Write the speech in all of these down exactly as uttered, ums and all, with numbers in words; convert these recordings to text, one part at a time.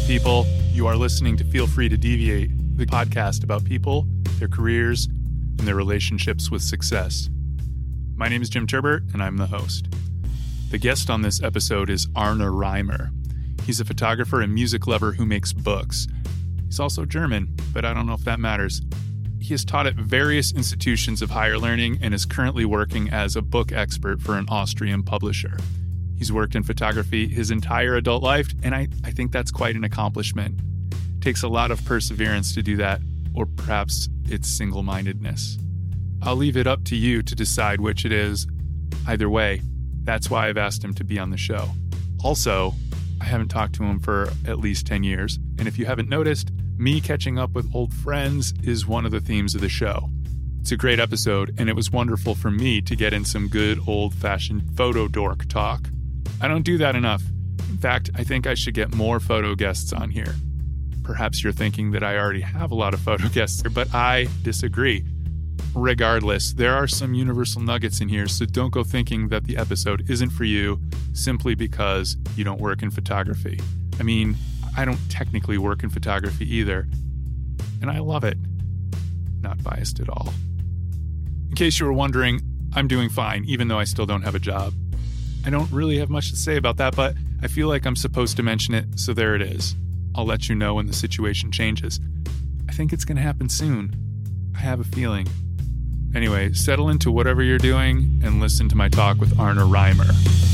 people. You are listening to Feel Free to Deviate, the podcast about people, their careers, and their relationships with success. My name is Jim Turbert, and I'm the host. The guest on this episode is Arne Reimer. He's a photographer and music lover who makes books. He's also German, but I don't know if that matters. He has taught at various institutions of higher learning and is currently working as a book expert for an Austrian publisher. He's worked in photography his entire adult life, and I, I think that's quite an accomplishment. It takes a lot of perseverance to do that, or perhaps it's single-mindedness. I'll leave it up to you to decide which it is. Either way, that's why I've asked him to be on the show. Also, I haven't talked to him for at least ten years, and if you haven't noticed, me catching up with old friends is one of the themes of the show. It's a great episode, and it was wonderful for me to get in some good old-fashioned photo dork talk. I don't do that enough. In fact, I think I should get more photo guests on here. Perhaps you're thinking that I already have a lot of photo guests here, but I disagree. Regardless, there are some universal nuggets in here, so don't go thinking that the episode isn't for you simply because you don't work in photography. I mean, I don't technically work in photography either, and I love it. Not biased at all. In case you were wondering, I'm doing fine, even though I still don't have a job. I don't really have much to say about that, but I feel like I'm supposed to mention it, so there it is. I'll let you know when the situation changes. I think it's going to happen soon. I have a feeling. Anyway, settle into whatever you're doing and listen to my talk with Arne Reimer.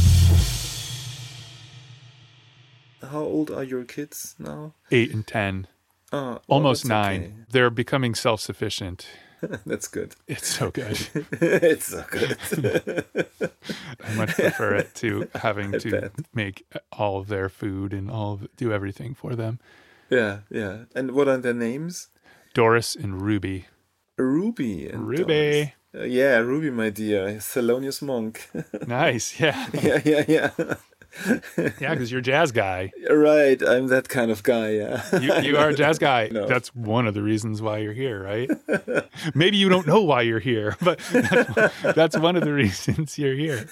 How old are your kids now? Eight and ten. Oh, well, Almost that's nine. okay. They're becoming self-sufficient. That's good. It's so good. It's so good. I much prefer it to having I to bet. make all of their food and all of, do everything for them. Yeah, yeah. And what are their names? Doris and Ruby. Ruby. And Ruby. Doris. Uh, yeah, Ruby, my dear. Thelonious Monk. Nice, yeah. yeah, yeah, yeah. Yeah, because you're a jazz guy. Right, I'm that kind of guy, yeah. You, you are a jazz guy. No. That's one of the reasons why you're here, right? Maybe you don't know why you're here, but that's, that's one of the reasons you're here.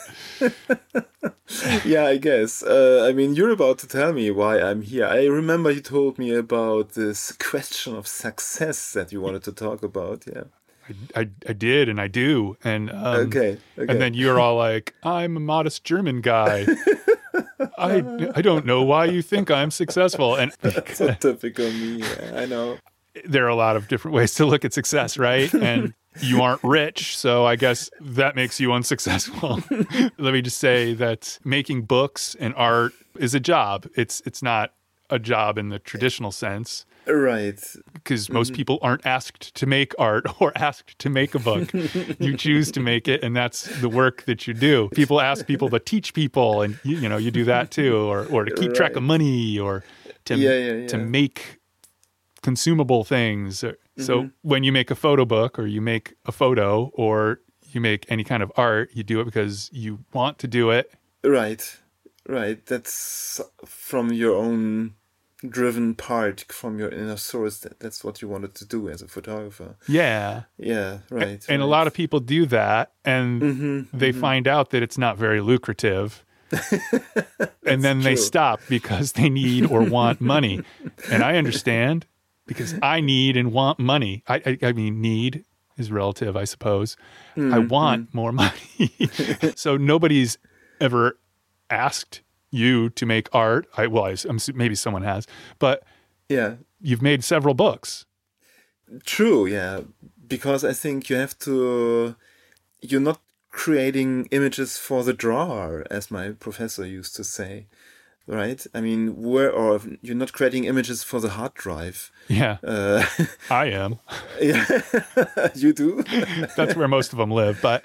Yeah, I guess. Uh, I mean, you're about to tell me why I'm here. I remember you told me about this question of success that you wanted to talk about, yeah. I, I, I did, and I do. And um, Okay, okay. And then you're all like, I'm a modest German guy. I, I don't know why you think I'm successful. And That's so typical me, yeah, I know. there are a lot of different ways to look at success, right? And you aren't rich, so I guess that makes you unsuccessful. Let me just say that making books and art is a job. It's it's not a job in the traditional sense. Right. Because most people aren't asked to make art or asked to make a book. You choose to make it, and that's the work that you do. People ask people to teach people, and you, you know you do that too, or or to keep track of money, or to Yeah, yeah, yeah. to make consumable things. So when you make a photo book, or you make a photo, or you make any kind of art, you do it because you want to do it. Right. Right. That's from your own driven part, from your inner source. That, that's what you wanted to do as a photographer. Yeah. Yeah, right. And right. a lot of people do that, and Mm-hmm, they mm-hmm. find out that it's not very lucrative. And then they true. stop because they need or want money. And I understand, because I need and want money. I, I, I mean, need is relative, I suppose. Mm-hmm. I want more money. So nobody's ever asked you to make art. I well, I, I'm, maybe someone has, but Yeah. you've made several books. True, yeah. Because I think you have to... You're not creating images for the drawer, as my professor used to say. Right? I mean, where or you're not creating images for the hard drive. Yeah, Uh, I am. yeah, you do. That's where most of them live. But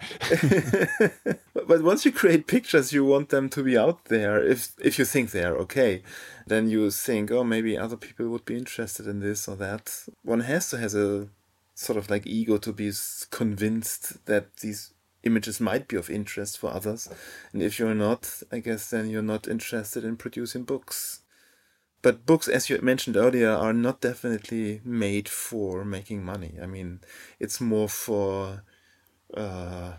But but once you create pictures, you want them to be out there. If if you think they are okay, then you think, oh, maybe other people would be interested in this or that. One has to have a sort of like ego to be s- convinced that these images might be of interest for others. And if you're not, I guess then you're not interested in producing books. But books, as you mentioned earlier, are not definitely made for making money. I mean, it's more for uh,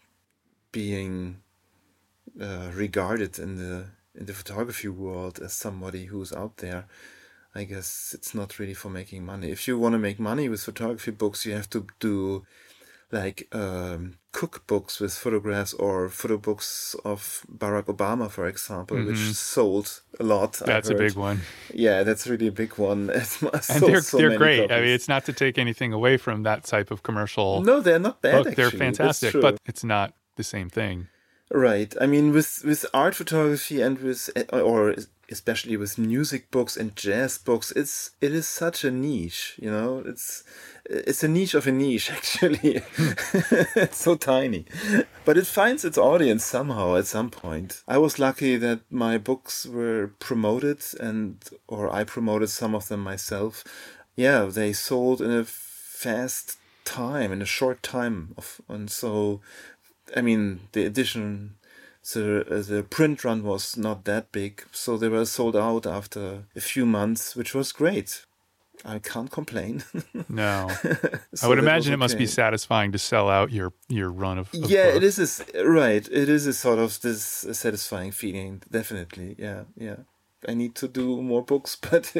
being uh, regarded in the in the photography world as somebody who's out there. I guess it's not really for making money. If you want to make money with photography books, you have to do like um, cookbooks with photographs, or photo books of Barack Obama, for example, mm-hmm. which sold a lot. That's a big one. Yeah, that's really a big one. It's and so, they're so they're great. copies. I mean, it's not to take anything away from that type of commercial. No, they're not bad. Book. Actually. They're fantastic, but it's not the same thing. Right. I mean, with with art photography and with, or especially with music books and jazz books, it's it is such a niche. You know, it's it's a niche of a niche. Actually, it's so tiny, but it finds its audience somehow at some point. I was lucky that my books were promoted, and or I promoted some of them myself. Yeah, they sold in a fast time, in a short time, of and so. I mean, the edition, the, the print run was not that big, so they were sold out after a few months, which was great. I can't complain. No. So I would imagine okay. it must be satisfying to sell out your, your run of, of Yeah, books. it is. A, right. It is a sort of this satisfying feeling, definitely. Yeah, yeah. I need to do more books, but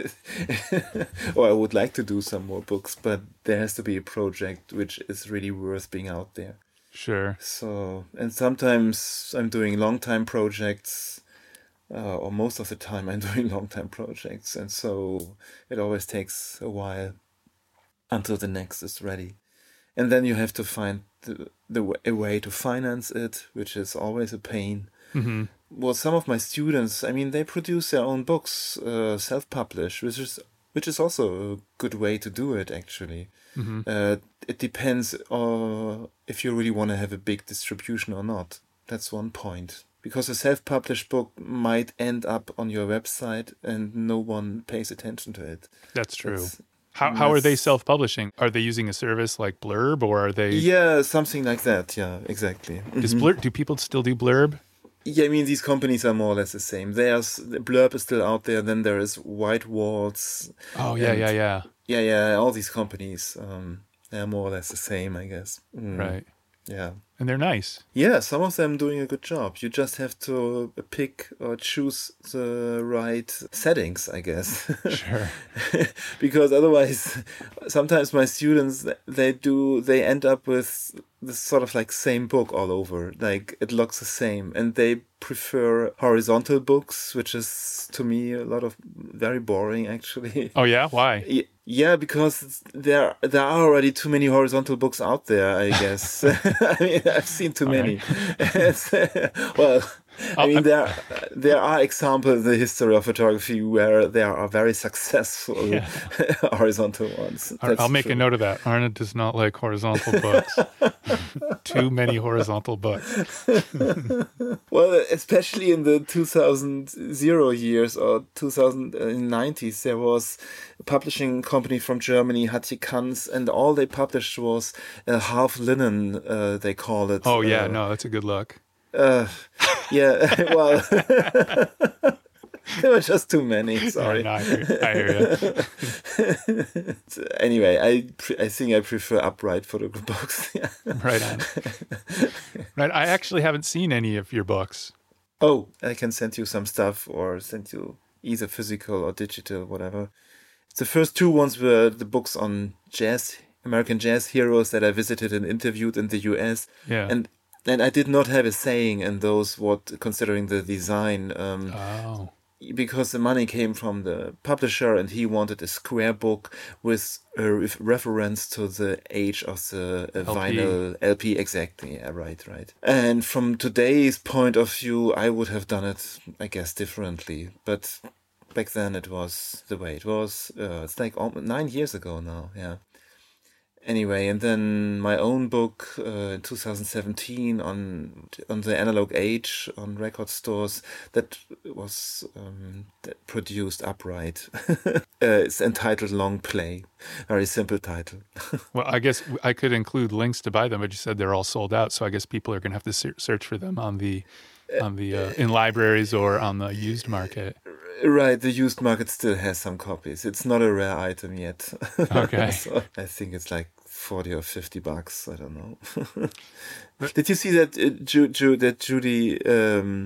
or I would like to do some more books, but there has to be a project which is really worth being out there. Sure. So, and sometimes I'm doing long time projects, uh, or most of the time I'm doing long time projects. And so it always takes a while until the next is ready. And then you have to find the, the a way to finance it, which is always a pain. Mm-hmm. Well, some of my students, I mean, they produce their own books, uh, self-publish, which is which is also a good way to do it, actually. Mm-hmm. Uh, it depends uh, if you really want to have a big distribution or not. That's one point. Because a self-published book might end up on your website and no one pays attention to it. That's true. That's, how how are they self-publishing? Are they using a service like Blurb, or are they... Yeah, something like that. Yeah, exactly. Does Mm-hmm. Blurb, do people still do Blurb? Yeah, I mean, these companies are more or less the same. There's Blurb is still out there. Then there is White Walls. Oh, yeah, yeah, yeah. Yeah, yeah. All these companies, um, they're more or less the same, I guess. Mm. Right. Yeah. And they're nice. Yeah, some of them doing a good job. You just have to pick or choose the right settings, I guess. Sure. Because otherwise, sometimes my students, they do, they end up with this sort of like same book all over. Like it looks the same. And they prefer horizontal books, which is to me a lot of very boring, actually. Oh, yeah? Why? Yeah, because there there are already too many horizontal books out there, I guess. I mean, I've seen too many. Well, I mean, there there are examples in the history of photography where there are very successful yeah. horizontal ones. That's I'll make true. a note of that. Arne does not like horizontal books. Too many horizontal books. Well, especially in the two thousand years or two thousand nineties, there was a publishing company from Germany, Hatje Kanz, and all they published was a half linen, uh, they call it. Oh, yeah, uh, no, that's a good look. Uh, yeah, well, there were just too many. Sorry. Yeah, no, I hear, I hear you. Anyway, I pre- I think I prefer upright photograph books. Yeah. Right on. Right, I actually haven't seen any of your books. Oh, I can send you some stuff, or send you either physical or digital, whatever. The first two ones were the books on jazz, American jazz heroes that I visited and interviewed in the U S. Yeah. And And I did not have a saying in those, what considering the design, um, oh. because the money came from the publisher, and he wanted a square book with a ref- reference to the age of the uh, vinyl L P. Exactly, yeah, right, right. And from today's point of view, I would have done it, I guess, differently. But back then, it was the way it was. Uh, it's like almost nine years ago now, yeah. Anyway, and then my own book uh, in two thousand seventeen on on the analog age on record stores, that was um, that produced upright. uh, it's entitled Long Play. Very simple title. Well, I guess I could include links to buy them, but you said they're all sold out, so I guess people are going to have to search for them on the on the uh, in libraries or on the used market. Right, the used market still has some copies. It's not a rare item yet. Okay. So I think it's like forty or fifty bucks. I don't know. Did you see that uh, Ju- Ju- that Judy um,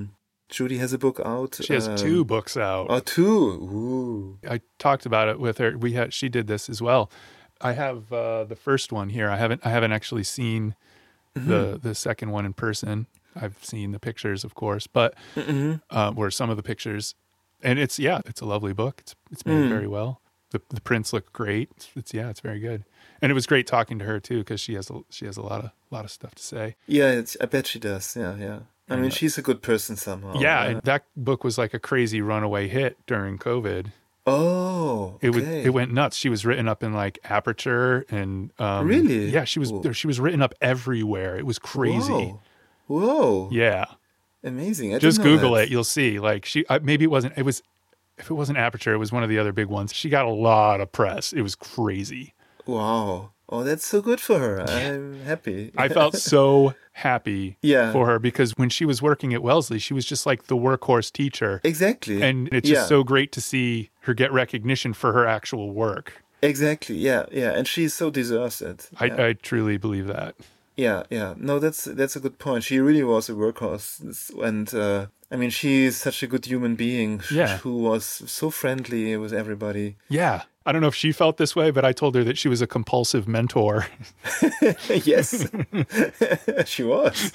Judy has a book out. She has um, two books out. Oh, two. Ooh. I talked about it with her. We had she did this as well. I have uh, the first one here. I haven't I haven't actually seen mm-hmm. the the second one in person. I've seen the pictures, of course, but mm-hmm. uh, or some of the pictures, and it's yeah, it's a lovely book. It's it's made mm. very well. The the prints look great. It's, it's yeah, it's very good. And it was great talking to her too, because she has a, she has a lot of lot of stuff to say. Yeah, it's, I bet she does. Yeah, yeah. I mean, she's a good person somehow. Yeah, and that book was like a crazy runaway hit during COVID. Oh, okay. It was it went nuts. She was written up in like Aperture and um, really, yeah, she was Whoa. she was written up everywhere. It was crazy. Whoa, Whoa. Yeah, amazing. I Just didn't know Google that. it. You'll see. Like she uh, maybe it wasn't. It was if it wasn't Aperture, it was one of the other big ones. She got a lot of press. It was crazy. Wow. Oh, that's so good for her. I'm happy. I felt so happy yeah. for her because when she was working at Wellesley, she was just like the workhorse teacher. Exactly. And it's just yeah. so great to see her get recognition for her actual work. Exactly. Yeah, yeah. And she so deserves it. I, yeah. I truly believe that. Yeah, yeah. No, that's that's a good point. She really was a workhorse. And, uh, I mean, she's such a good human being yeah. who was so friendly with everybody. Yeah. I don't know if she felt this way, but I told her that she was a compulsive mentor. Yes, she was.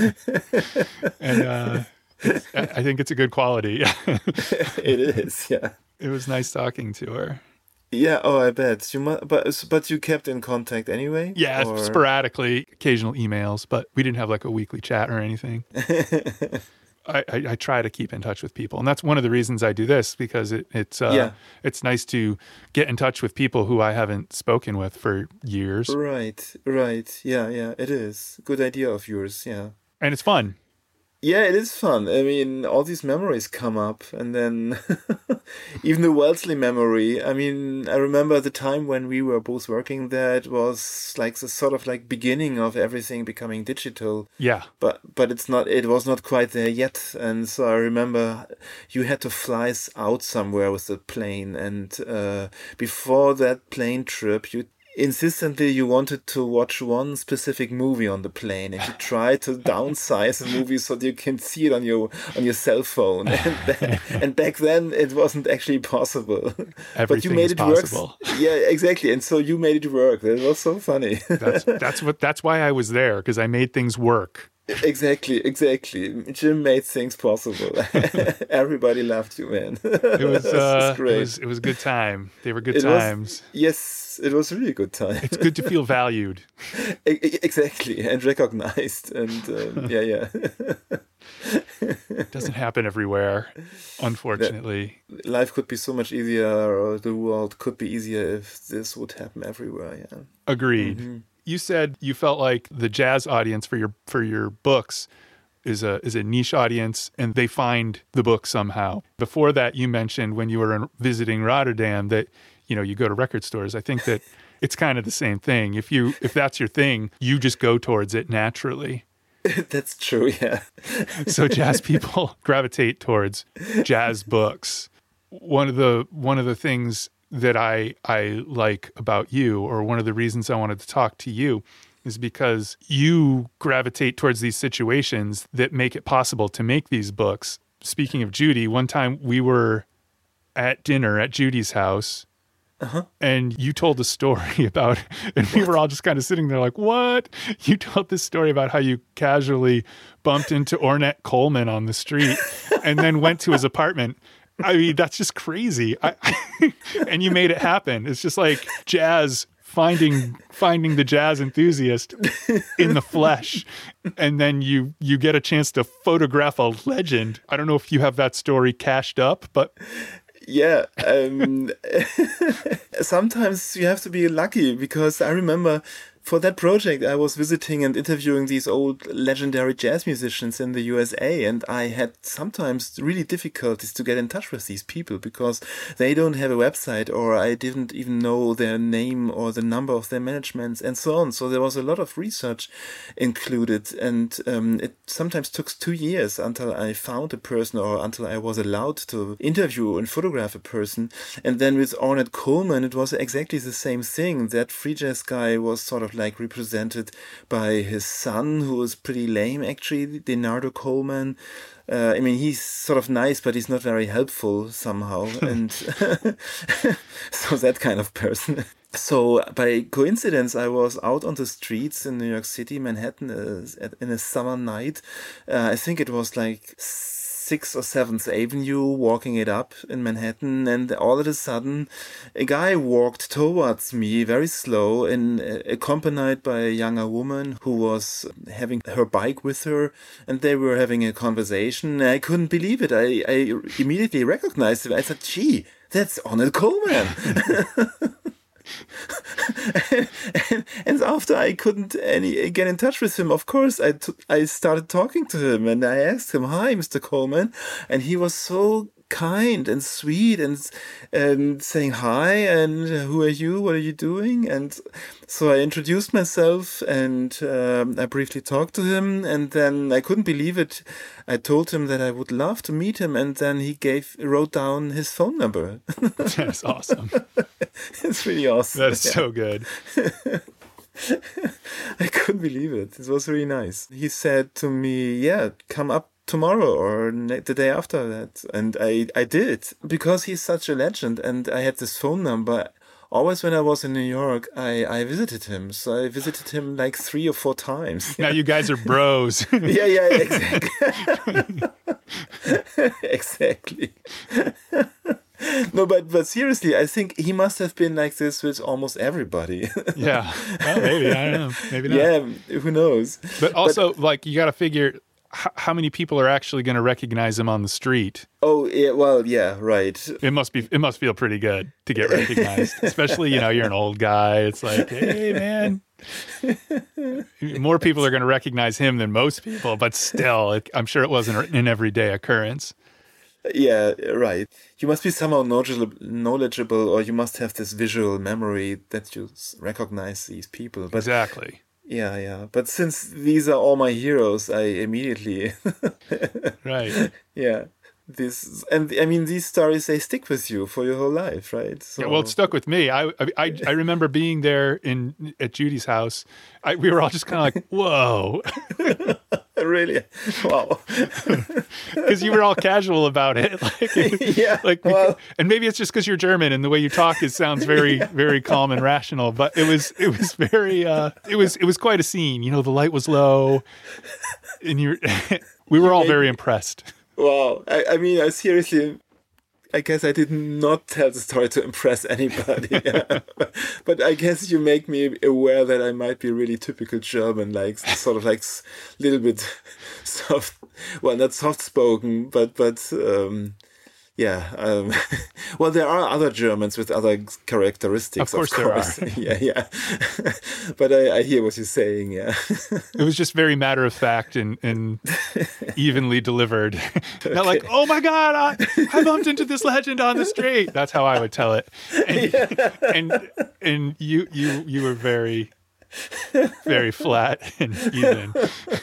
And uh, I think it's a good quality. It is, yeah. It was nice talking to her. Yeah, oh, I bet. You must, but but you kept in contact anyway? Yeah, or? sporadically, occasional emails, but we didn't have like a weekly chat or anything. I, I, I try to keep in touch with people, and that's one of the reasons I do this, because it, it's uh, yeah. it's nice to get in touch with people who I haven't spoken with for years. Right, right. Yeah, yeah, it is. Good idea of yours, yeah. And it's fun. Yeah, it is fun. I mean, all these memories come up, and then even the Wellesley memory. I mean, I remember the time when we were both working there. It was like the sort of like beginning of everything becoming digital. Yeah. But but it's not. It was not quite there yet, and so I remember you had to fly out somewhere with the plane, and uh, before that plane trip, you. Insistently, you wanted to watch one specific movie on the plane, and you tried to downsize the movie so that you can see it on your on your cell phone. And, then, and back then, it wasn't actually possible. Everything but you made is it possible. work. Yeah, exactly. And so you made it work. That was so funny. that's that's what that's why I was there, because I made things work. Exactly, exactly. Jim made things possible. Everybody loved you, man. It was, uh, great. It was, it was a good time. They were good it times. Was, yes, it was really a good time. It's good to feel valued. Exactly, and recognized, and um, yeah, yeah. It doesn't happen everywhere, unfortunately. That life could be so much easier, or the world could be easier if this would happen everywhere. Yeah. Agreed. Mm-hmm. You said you felt like the jazz audience for your for your books is a is a niche audience, and they find the book somehow. Before that, you mentioned when you were visiting Rotterdam that, you know, you go to record stores. I think that it's kind of the same thing. If you if that's your thing, you just go towards it naturally. That's true, yeah. So jazz people gravitate towards jazz books. One of the one of the things that I I like about you, or one of the reasons I wanted to talk to you, is because you gravitate towards these situations that make it possible to make these books. Speaking of Judy, one time we were at dinner at Judy's house, uh-huh. and you told a story about, and we were all just kind of sitting there like, what? You told this story about how you casually bumped into Ornette Coleman on the street and then went to his apartment. I mean, that's just crazy. I, and you made it happen. It's just like jazz, finding finding the jazz enthusiast in the flesh. And then you you get a chance to photograph a legend. I don't know if you have that story cashed up, but... Yeah, um, sometimes you have to be lucky, because I remember for that project I was visiting and interviewing these old legendary jazz musicians in the U S A, and I had sometimes really difficulties to get in touch with these people because they don't have a website, or I didn't even know their name or the number of their managements and so on. So there was a lot of research included, and um, it sometimes took two years until I found a person, or until I was allowed to interview and photograph a person. And then with Ornette Coleman, it was exactly the same thing. That free jazz guy was sort of of like represented by his son, who is pretty lame actually, Leonardo Coleman. Uh, I mean, he's sort of nice, but he's not very helpful somehow. And so that kind of person. So by coincidence, I was out on the streets in New York City, Manhattan, uh, in a summer night. Uh, I think it was like sixth or seventh Avenue, walking it up in Manhattan, and all of a sudden, a guy walked towards me very slow, and uh, accompanied by a younger woman who was having her bike with her, and they were having a conversation. I couldn't believe it. I, I immediately recognized him. I said, "Gee, that's Ornette Coleman." and, and, and after I couldn't any get in touch with him, of course, I, t- I started talking to him, and I asked him, "Hi, Mister Coleman," and he was so kind and sweet, and and saying hi, and who are you, what are you doing? And so I introduced myself, and um, I briefly talked to him, and then I couldn't believe it. I told him that I would love to meet him, and then he gave wrote down his phone number. That's awesome. It's really awesome. That's yeah. so good. I couldn't believe it. It was really nice. He said to me, "Yeah, come up tomorrow or ne- the day after that." And I, I did, because he's such a legend, and I had this phone number. Always when I was in New York, I, I visited him. So I visited him like three or four times. Now you guys are bros. yeah, yeah, exactly. exactly. No, but but seriously, I think he must have been like this with almost everybody. yeah. Well, maybe. I don't know. Maybe not. Yeah, who knows? But also, but, like, you got to figure h- how many people are actually going to recognize him on the street. Oh, yeah, well, yeah, right. It must be. It must feel pretty good to get recognized, especially, you know, you're an old guy. It's like, hey, man. More people are going to recognize him than most people, but still, it, I'm sure it wasn't an everyday occurrence. Yeah, right. You must be somehow knowledgeable, knowledgeable, or you must have this visual memory that you recognize these people. But, exactly. Yeah, yeah. But since these are all my heroes, I immediately... right. Yeah. This and I mean, these stories, they stick with you for your whole life, right? So... Yeah, well, it stuck with me. I, I I remember being there in at Judy's house. I, we were all just kind of like, whoa. Really? Wow. Because you were all casual about it. Like, yeah. Like, well, and maybe it's just because you're German and the way you talk, it sounds very, yeah. very calm and rational. But it was, it was very, uh, it was, it was quite a scene. You know, the light was low, and you, we were all very impressed. Wow. I, I mean, I seriously, I guess I did not tell the story to impress anybody. Yeah. But I guess you make me aware that I might be really typical German, like sort of like a little bit soft, well, not soft-spoken, but, but, um, yeah. Um, well, there are other Germans with other characteristics. Of course, of course. there are. yeah, yeah. But I, I hear what you're saying. Yeah. It was just very matter of fact and, and evenly delivered. Okay. Not like, oh my God, I, I bumped into this legend on the street. That's how I would tell it. And yeah. and, and you you you were very, very flat and even.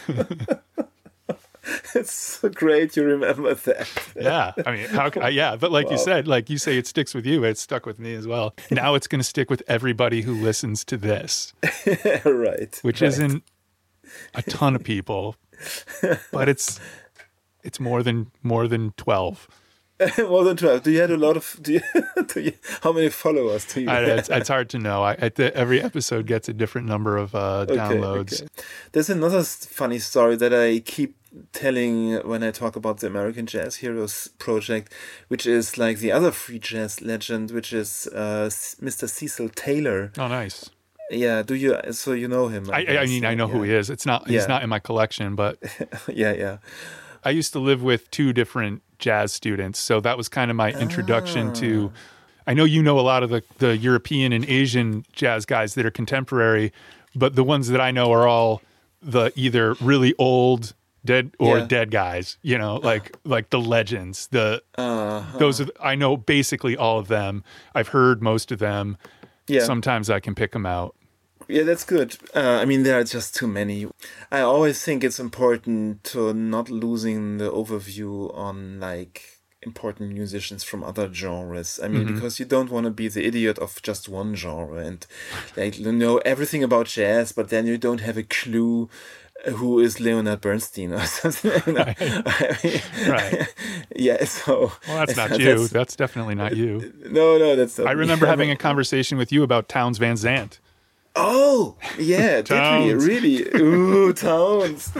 It's so great you remember that. Yeah. I mean, how can I, yeah. But like wow. you said, like you say, it sticks with you. It stuck with me as well. Now it's going to stick with everybody who listens to this. Right. Which right. isn't a ton of people, but it's, it's more than, more than twelve. More than twelve. Do you have a lot of, do you, do you, how many followers do you I, have? it's, it's hard to know. I, I, every episode gets a different number of uh, okay, downloads. Okay. There's another funny story that I keep telling when I talk about the American Jazz Heroes project, which is like the other free jazz legend, which is uh, Mister Cecil Taylor. Oh, nice. Yeah, do you? So you know him? I, I, I mean, I know yeah. who he is. It's not. He's yeah. not in my collection, but yeah, yeah. I used to live with two different jazz students, so that was kind of my introduction ah. to. I know you know a lot of the the European and Asian jazz guys that are contemporary, but the ones that I know are all the either really old. Dead or yeah. dead guys, you know, like like the legends. The uh-huh. those are, I know basically all of them. I've heard most of them. Yeah. Sometimes I can pick them out. Yeah, that's good. Uh, I mean, there are just too many. I always think it's important to not losing the overview on like important musicians from other genres. I mean, Mhm. because you don't want to be the idiot of just one genre and like you know everything about jazz, but then you don't have a clue who is Leonard Bernstein or something. You know? Right. I mean, Right. Yeah. So Well, that's not that's- you. That's definitely not you. No, no, that's not I me. remember having a conversation with you about Townes Van Zandt. Oh, yeah, did we? Townes. Really? Ooh, Townes.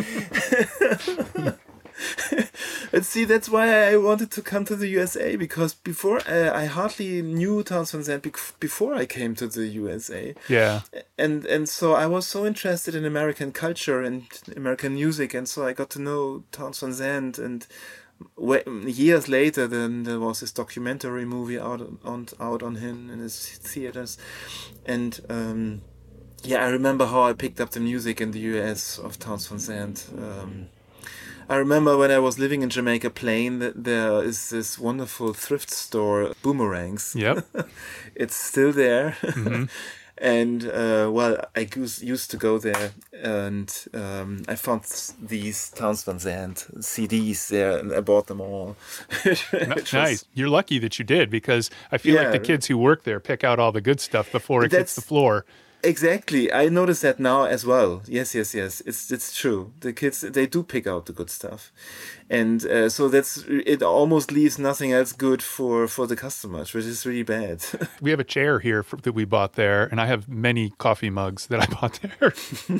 And see, that's why I wanted to come to the U S A, because before uh, I hardly knew Townes Van Zandt bec- before I came to the U S A. Yeah. And and so I was so interested in American culture and American music, and so I got to know Townes Van Zandt. And wh- years later, then there was this documentary movie out on, on out on him in his theaters, and um, yeah, I remember how I picked up the music in the U S of Townes Van Zandt. Um, I remember when I was living in Jamaica Plain, that there is this wonderful thrift store, Boomerangs. Yep. It's still there. Mm-hmm. And, uh, well, I used, used to go there, and um, I found these Townes Van Zandt C Ds there, and I bought them all. Which was- Nice. You're lucky that you did, because I feel like Yeah. the kids who work there pick out all the good stuff before it hits That's- the floor. Exactly. I notice that now as well. Yes, yes, yes. It's it's true. The kids, they do pick out the good stuff. And uh, so that's it almost leaves nothing else good for, for the customers, which is really bad. We have a chair here for, that we bought there, and I have many coffee mugs that I bought there.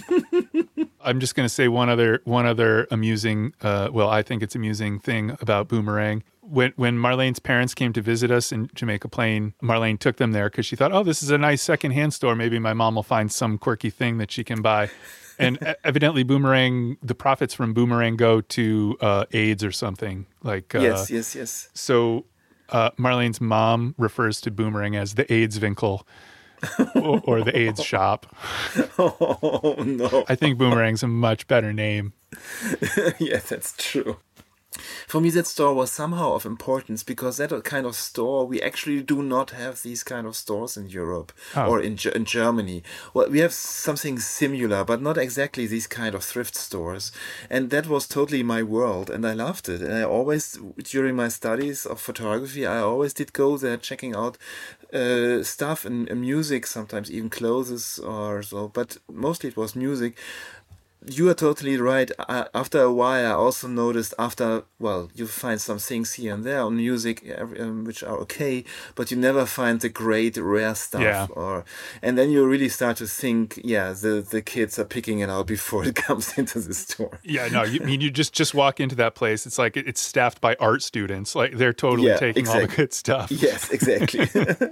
I'm just going to say one other one other amusing, uh, well, I think it's amusing thing about Boomerang. When when Marlene's parents came to visit us in Jamaica Plain, Marlene took them there because she thought, oh, this is a nice secondhand store. Maybe my mom will find some quirky thing that she can buy. And e- evidently, Boomerang, the profits from Boomerang go to uh, AIDS or something. Like uh, Yes, yes, yes. So uh, Marlene's mom refers to Boomerang as the AIDS Winkle or, or the AIDS shop. Oh, no. I think Boomerang's a much better name. Yeah, that's true. For me, that store was somehow of importance, because that kind of store, we actually do not have these kind of stores in Europe Oh. or in, Ge- in Germany. Well, we have something similar, but not exactly these kind of thrift stores. And that was totally my world, and I loved it. And I always, during my studies of photography, I always did go there checking out uh, stuff and, and music, sometimes even clothes or so, but mostly it was music. You are totally right. I, after a while, I also noticed after, well, you find some things here and there on music, every- um, which are okay, but you never find the great rare stuff. Yeah. Or, and then you really start to think, yeah, the, the kids are picking it out before it comes into the store. Yeah, no, you I mean you just just walk into that place. It's like it's staffed by art students. Like they're totally Yeah, taking all the exactly. good stuff. Yes, exactly.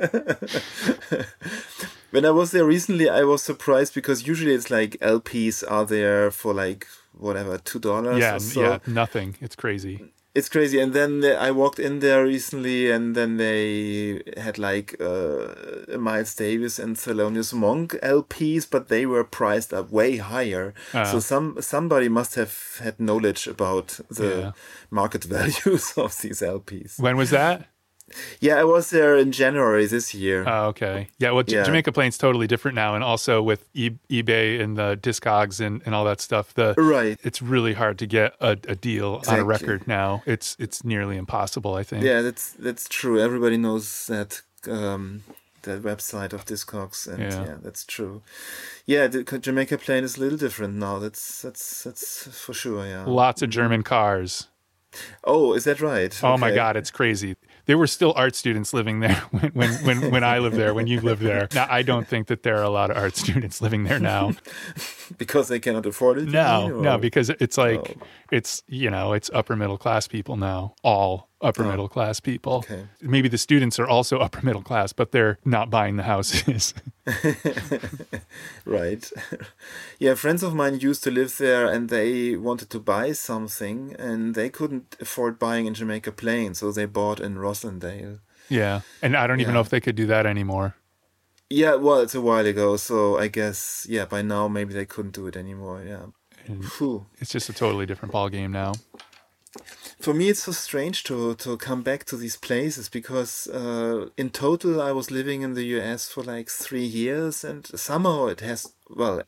When I was there recently, I was surprised, because usually it's like L Ps are there for like whatever two dollars Yeah, or so. yeah, nothing. It's crazy. It's crazy. And then uh, I walked in there recently, and then they had like uh, Miles Davis and Thelonious Monk L Ps, but they were priced up way higher. Ah. So some somebody must have had knowledge about the Yeah. market values of these L Ps. When was that? Yeah, I was there in January this year. Oh, okay. Yeah, well, J- Yeah. Jamaica Plain's totally different now. And also with e- eBay and the Discogs and, and all that stuff, the Right. it's really hard to get a, a deal on a Exactly. record now. It's it's nearly impossible, I think. Yeah, that's that's true. Everybody knows that um, that website of Discogs, and Yeah. yeah. that's true. Yeah, the Jamaica Plain is a little different now. That's that's that's for sure. Yeah. Lots of German cars. Oh, is that right? Oh my Okay. God, it's crazy. There were still art students living there when, when, when, when I lived there, when you lived there. Now, I don't think that there are a lot of art students living there now. Because they cannot afford it. you No, mean, no, or- because it's like, Oh. it's, you know, it's upper middle class people now, all upper Oh. middle class people. Okay. Maybe the students are also upper middle class, but they're not buying the houses. Right. Yeah, friends of mine used to live there, and they wanted to buy something, and they couldn't afford buying in Jamaica Plain, so they bought in Roslindale. Yeah. And I don't even Yeah. know if they could do that anymore. Yeah, well, it's a while ago, so I guess, yeah, by now maybe they couldn't do it anymore, yeah. And Phew. it's just a totally different ballgame now. For me, it's so strange to, to come back to these places, because uh, in total I was living in the U S for like three years, and somehow it has, well, as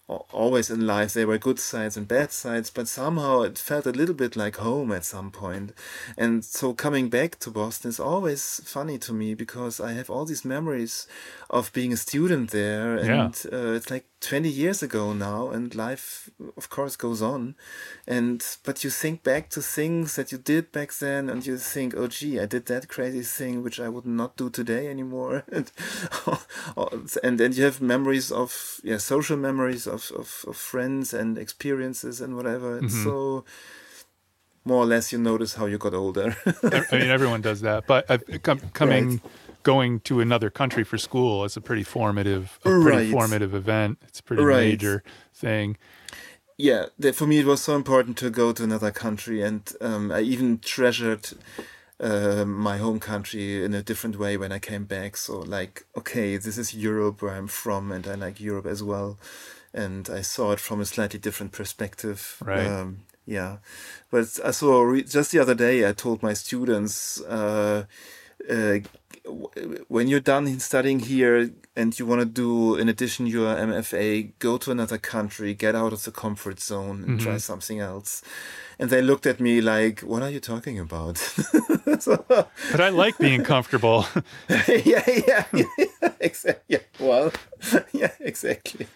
always in life there were good sides and bad sides, but somehow it felt a little bit like home at some point. And so coming back to Boston is always funny to me because I have all these memories of being a student there, and yeah. uh, it's like twenty years ago now, and life of course goes on, and but you think back to things that you did back then, and you think, oh gee, I did that crazy thing which I would not do today anymore. and and then you have memories of yeah social memories of, of, of friends and experiences and whatever. Mm-hmm. So more or less you notice how you got older. I mean, everyone does that, but uh, com- coming right. going to another country for school is a pretty formative, a pretty right. formative event. It's a pretty right. major thing. Yeah, the, for me it was so important to go to another country, and um, I even treasured uh, my home country in a different way when I came back. So like, okay, this is Europe where I'm from, and I like Europe as well, and I saw it from a slightly different perspective. Right. Um, yeah, but I saw re- just the other day I told my students. Uh, Uh, when you're done studying here and you want to do, in addition, your M F A, go to another country, get out of the comfort zone and mm-hmm. try something else. And they looked at me like, what are you talking about? so, but I like being comfortable. yeah, yeah, yeah, exactly. Yeah, well, yeah, exactly.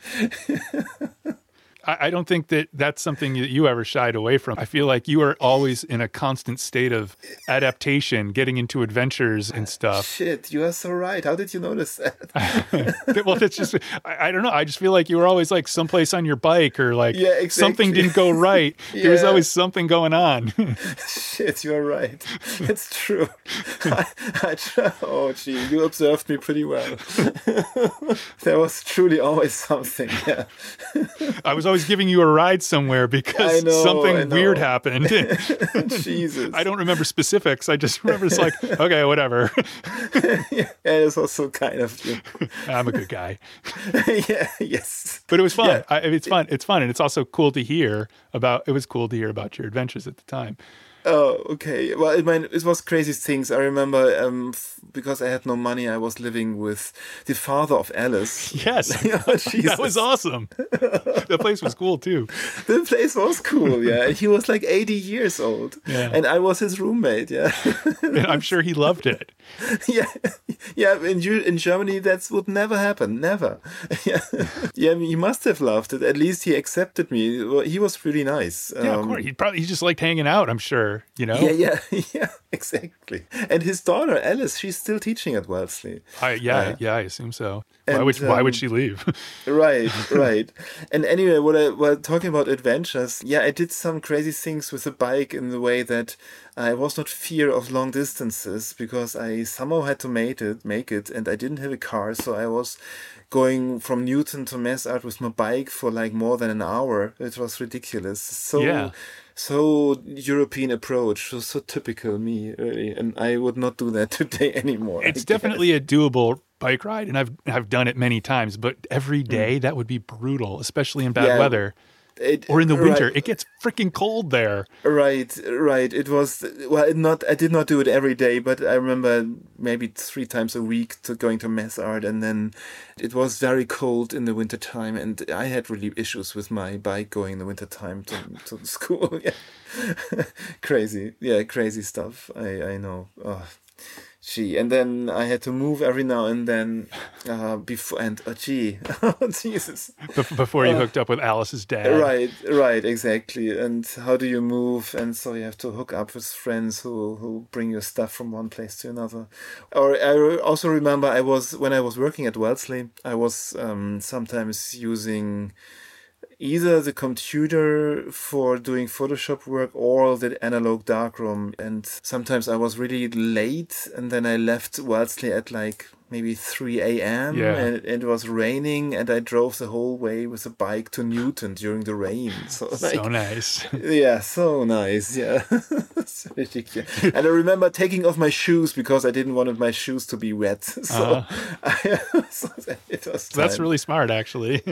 I don't think that that's something that you ever shied away from. I feel like you are always in a constant state of adaptation, getting into adventures and stuff. Shit, you are so right. How did you notice that? Well, it's just, I, I don't know. I just feel like you were always like someplace on your bike, or like yeah, exactly. something didn't go right. yeah. There was always something going on. Shit, you are right. It's true. I, I, oh, gee, you observed me pretty well. There was truly always something, yeah. I was always giving you a ride somewhere because know, something weird happened. Jesus. I don't remember specifics. I just remember it's like, okay, whatever. Yeah, it's also kind of you. I'm a good guy. Yeah, yes. But it was fun. Yeah. I, it's fun. It's fun. And it's also cool to hear about, it was cool to hear about your adventures at the time. Oh, okay. Well, I mean, it was crazy things. I remember um, f- because I had no money, I was living with the father of Alice. Yes. Oh, that was awesome. The place was cool, too. The place was cool, yeah. And he was like eighty years old. Yeah. And I was his roommate, yeah. And I'm sure he loved it. Yeah. Yeah, in, in Germany, that would never happen. Never. Yeah. Yeah, he must have loved it. At least he accepted me. He was really nice. Yeah, um, of course. He probably he just liked hanging out, I'm sure. You know? Yeah, yeah, yeah, exactly. And his daughter, Alice, she's still teaching at Wellesley. I, yeah, uh, yeah, I assume so. Why and, would um, why would she leave? Right, right. And anyway, what I while talking about adventures, yeah, I did some crazy things with the bike in the way that I was not fear of long distances because I somehow had to make it, make it, and I didn't have a car, so I was going from Newton to Messart with my bike for like more than an hour. It was ridiculous. So. Yeah. So European approach, so, so typical me, really, and I would not do that today anymore. It's definitely a doable bike ride, and I've I've done it many times, but every day mm. that would be brutal, especially in bad yeah, weather. It, or in the winter, right. It gets freaking cold there. Right, right. It was, well, not. I did not do it every day, but I remember maybe three times a week to going to Messart, and then it was very cold in the wintertime, and I had really issues with my bike going in the wintertime to, to school. Yeah. Crazy. Yeah, crazy stuff. I, I know. Oh. Gee, and then I had to move every now and then uh, before, and oh, gee, oh, Jesus. Before you uh, hooked up with Alice's dad. Right, right, exactly. And how do you move? And so you have to hook up with friends who, who bring your stuff from one place to another. Or I also remember I was, when I was working at Wellesley, I was um, sometimes using either the computer for doing Photoshop work or the analog darkroom. And sometimes I was really late, and then I left Wellesley at like maybe three a.m. Yeah. and it was raining, and I drove the whole way with a bike to Newton during the rain. So, like, so nice. Yeah, so nice. Yeah. So ridiculous. And I remember taking off my shoes because I didn't want my shoes to be wet. So, uh-huh. I, so it was time. That's really smart, actually.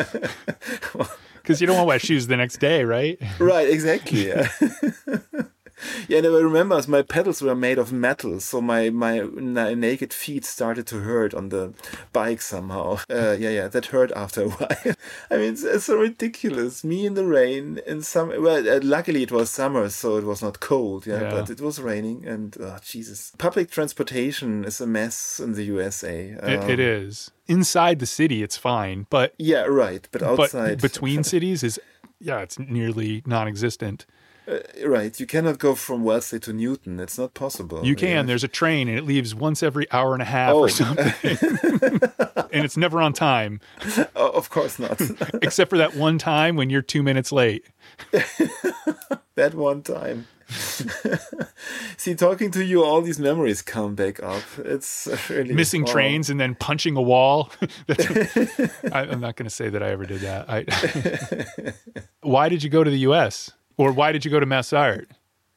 Because you don't want wet shoes the next day, right? Right, exactly. Yeah. Yeah, and I remember as my pedals were made of metal, so my, my na- naked feet started to hurt on the bike somehow. Uh, yeah, yeah, that hurt after a while. I mean, it's, it's so ridiculous. Me in the rain in some. Well, uh, luckily it was summer, so it was not cold. Yeah, Yeah. but it was raining, and oh, Jesus, public transportation is a mess in the U S A. Um, It, it is. Inside the city, it's fine, but Yeah, right. But outside, but between cities is, yeah, it's nearly non-existent. Uh, right, you cannot go from Wellesley to Newton. It's not possible. You can. Yeah. There's a train, and it leaves once every hour and a half Oh. or something. And it's never on time, Oh, of course not. except for that one time when you're two minutes late. That one time. See, talking to you, all these memories come back up. It's really Missing wow. trains and then punching a wall. That's- I, I'm not going to say that I ever did that. I, why did you go to the U S? Or why did you go to Mass Art?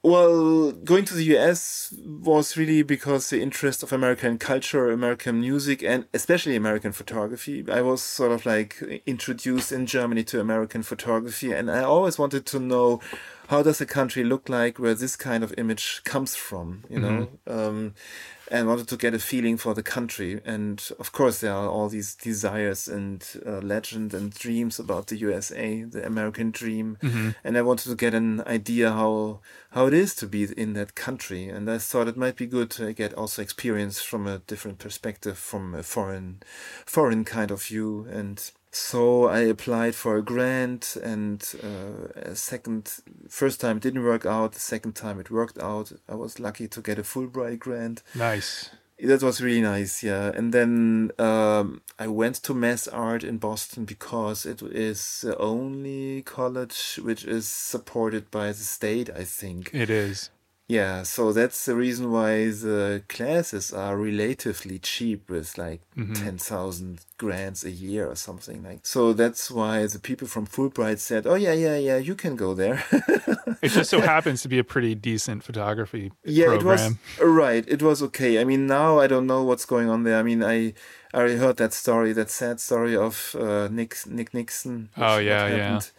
Well, going to the U S was really because the interest of American culture, American music, and especially American photography. I was sort of like introduced in Germany to American photography, and I always wanted to know, how does a country look like where this kind of image comes from, you know? Um, and wanted to get a feeling for the country. And of course, there are all these desires and uh, legend and dreams about the U S A, the American dream. Mm-hmm. And I wanted to get an idea how how it is to be in that country. And I thought it might be good to get also experience from a different perspective, from a foreign foreign kind of view. And so I applied for a grant, and uh, a second, first time it didn't work out. The second time it worked out. I was lucky to get a Fulbright grant. Nice. That was really nice, yeah. And then um, I went to Mass Art in Boston because it is the only college which is supported by the state, I think. It is. Yeah, so that's the reason why the classes are relatively cheap, with like Mm-hmm. ten thousand grants a year or something like. So that's why the people from Fulbright said, "Oh yeah, yeah, yeah, you can go there." It just so happens to be a pretty decent photography Yeah, program. it was right. It was okay. I mean, now I don't know what's going on there. I mean, I I already heard that story, that sad story of uh, Nick Nick Nixon. Oh, what yeah, happened.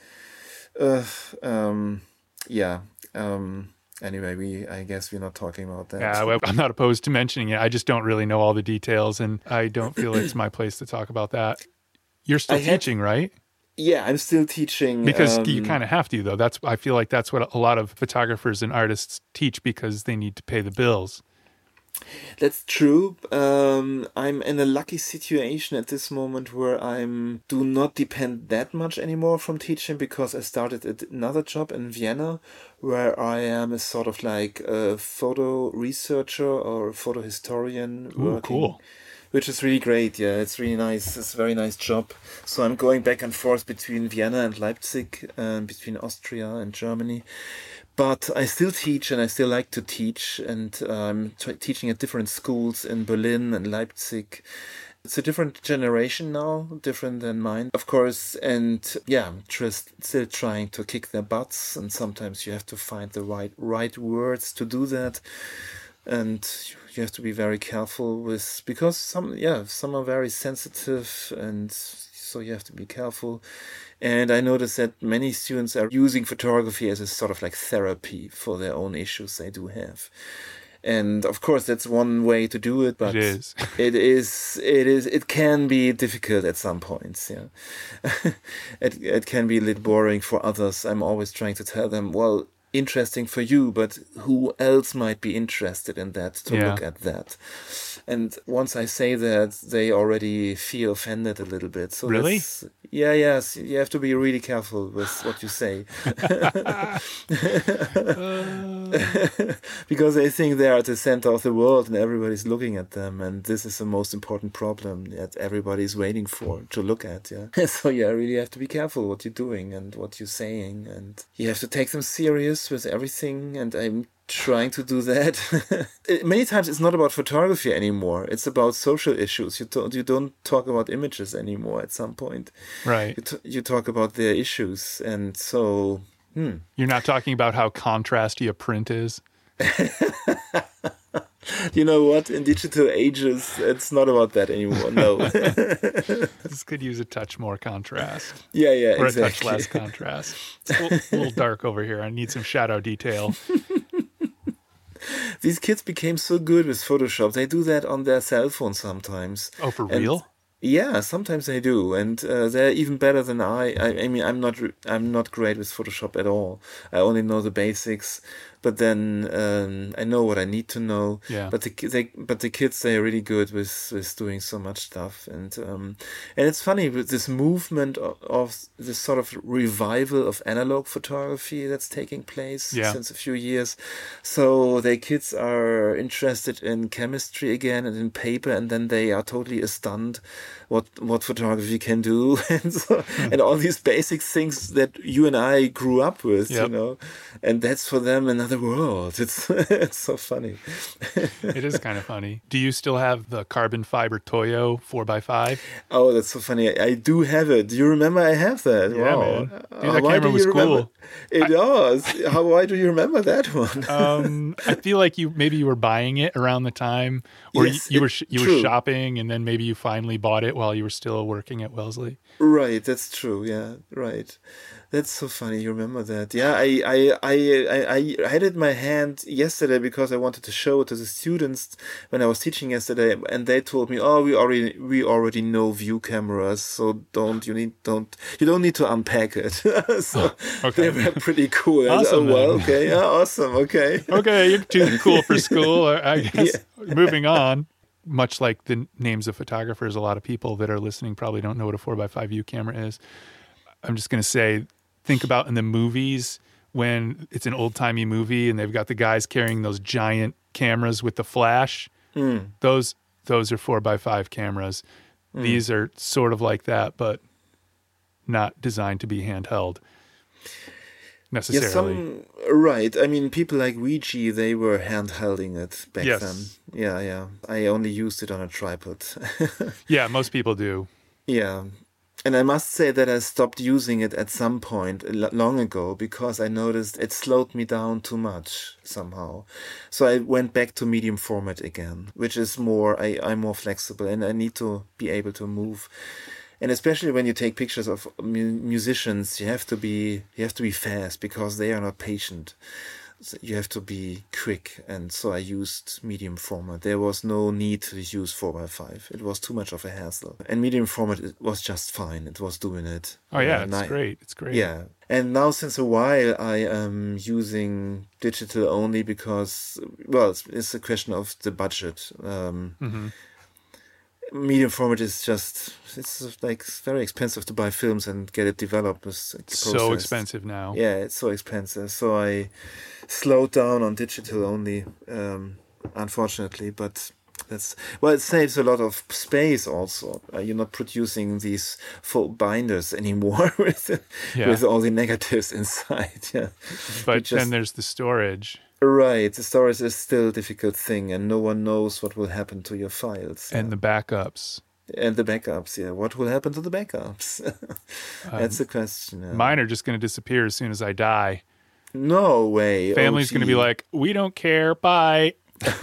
Uh, um, yeah. Um, anyway, we I guess we're not talking about that. Yeah, well, I'm not opposed to mentioning it. I just don't really know all the details, and I don't feel it's my place to talk about that. You're still I had- teaching, right? Yeah, I'm still teaching Because um, you kind of have to, though. That's I feel like that's what a lot of photographers and artists teach because they need to pay the bills. That's true. Um, I'm in a lucky situation at this moment where I'm do not depend that much anymore from teaching, because I started at another job in Vienna where I am a sort of like a photo researcher or a photo historian. Ooh, working, cool. Which is really great. Yeah, it's really nice. It's a very nice job. So I'm going back and forth between Vienna and Leipzig, and between Austria and Germany. But I still teach, and I still like to teach, and I'm t- teaching at different schools in Berlin and Leipzig. It's a different generation now, different than mine, of course, and yeah, I'm just still trying to kick their butts, and sometimes you have to find the right right words to do that, and you have to be very careful with, because some yeah some are very sensitive, and so you have to be careful. And I noticed that many students are using photography as a sort of like therapy for their own issues they do have. And of course, that's one way to do it, but It is. it is, it is, it can be difficult at some points. Yeah, it it can be a little boring for others. I'm always trying to tell them, well, interesting for you, but who else might be interested in that to Yeah. look at that? And once I say that, they already feel offended a little bit. So Really? that's- yeah, yes. You have to be really careful with what you say. Because they think they're at the center of the world and everybody's looking at them. And this is the most important problem that everybody's waiting for to look at. Yeah. So you really have to be careful what you're doing and what you're saying. And you have to take them serious with everything. And I'm trying to do that. It- many times it's not about photography anymore. It's about social issues. You don't you don't talk about images anymore at some point. Right. You, t- you talk about their issues. And so, hmm. You're not talking about how contrasty a print is. You know what? In digital ages, it's not about that anymore. No. This could use a touch more contrast. yeah, yeah, Or exactly. a touch less contrast. It's a little, a little dark over here. I need some shadow detail. these kids became so good with Photoshop. They do that on their cell phone sometimes. Oh, for And real? yeah, sometimes they do, and uh, they're even better than I. I. I mean, I'm not. re- I'm not great with Photoshop at all. I only know the basics, but then um, I know what I need to know. Yeah. But the ki- they, but the kids, they're really good with with doing so much stuff, and um, and it's funny with this movement of, of this sort of revival of analog photography that's taking place Yeah. since a few years. So the kids are interested in chemistry again and in paper, and then they are totally stunned what what photography can do, and so, and all these basic things that you and I grew up with, Yep. you know, and that's for them another world. It's it's so funny. It is kind of funny. Do you still have the carbon fiber Toyo four by five? Oh, that's so funny. I, I do have it. Do you remember I have that? Yeah, Wow. man. Dude, Uh, that why camera do was you remember? cool. It does. How? Why do you remember that one? Um, I feel like you maybe you were buying it around the time, or Yes, you, you were it- sh- you were true. shopping, and then maybe you finally bought it while you were still working at Wellesley. Right, that's true. Yeah, right. That's so funny. You remember that? Yeah, I, I, I, I, I had it in my hand yesterday because I wanted to show it to the students when I was teaching yesterday, and they told me, "Oh, we already, we already know view cameras, so don't you need don't you don't need to unpack it." So Okay. they were pretty cool. I was, Awesome, oh, well, then. okay, yeah, awesome, okay. Okay, you're too cool for school. I guess. Moving on. Much like the names of photographers, a lot of people that are listening probably don't know what a four by five view camera is. I'm just going to say, think about in the movies when it's an old-timey movie and they've got the guys carrying those giant cameras with the flash. Mm. Those those are four by five cameras. Mm. These are sort of like that, but not designed to be handheld necessarily. Yeah, some right. I mean, people like Ouija, they were hand-holding it back Yes. then. Yeah, yeah. I only used it on a tripod. Yeah, most people do. Yeah. And I must say that I stopped using it at some point l- long ago because I noticed it slowed me down too much somehow. So I went back to medium format again, which is more, I, I'm more flexible and I need to be able to move. And especially when you take pictures of mu- musicians, you have to be you have to be fast because they are not patient. So you have to be quick, and so I used medium format. There was no need to use four by five. It was too much of a hassle. And medium format it was just fine. It was doing it. Oh yeah, Uh, it's and I- great. It's great. Yeah. And now since a while I am using digital only because, well, it's, it's a question of the budget. Um, hmm medium format is just, it's like very expensive to buy films and get it developed. It's So processed. expensive now. Yeah, it's so expensive. So I slowed down on digital only, um, unfortunately. But that's, well, it saves a lot of space also. Uh, you're not producing these full binders anymore with Yeah. with all the negatives inside. Yeah. But just- then there's the storage. Right. The storage is still a difficult thing, and no one knows what will happen to your files. And the backups. And the backups, yeah. What will happen to the backups? That's the question. Yeah. Mine are just going to disappear as soon as I die. No way. Family's going to be like, we don't care. Bye.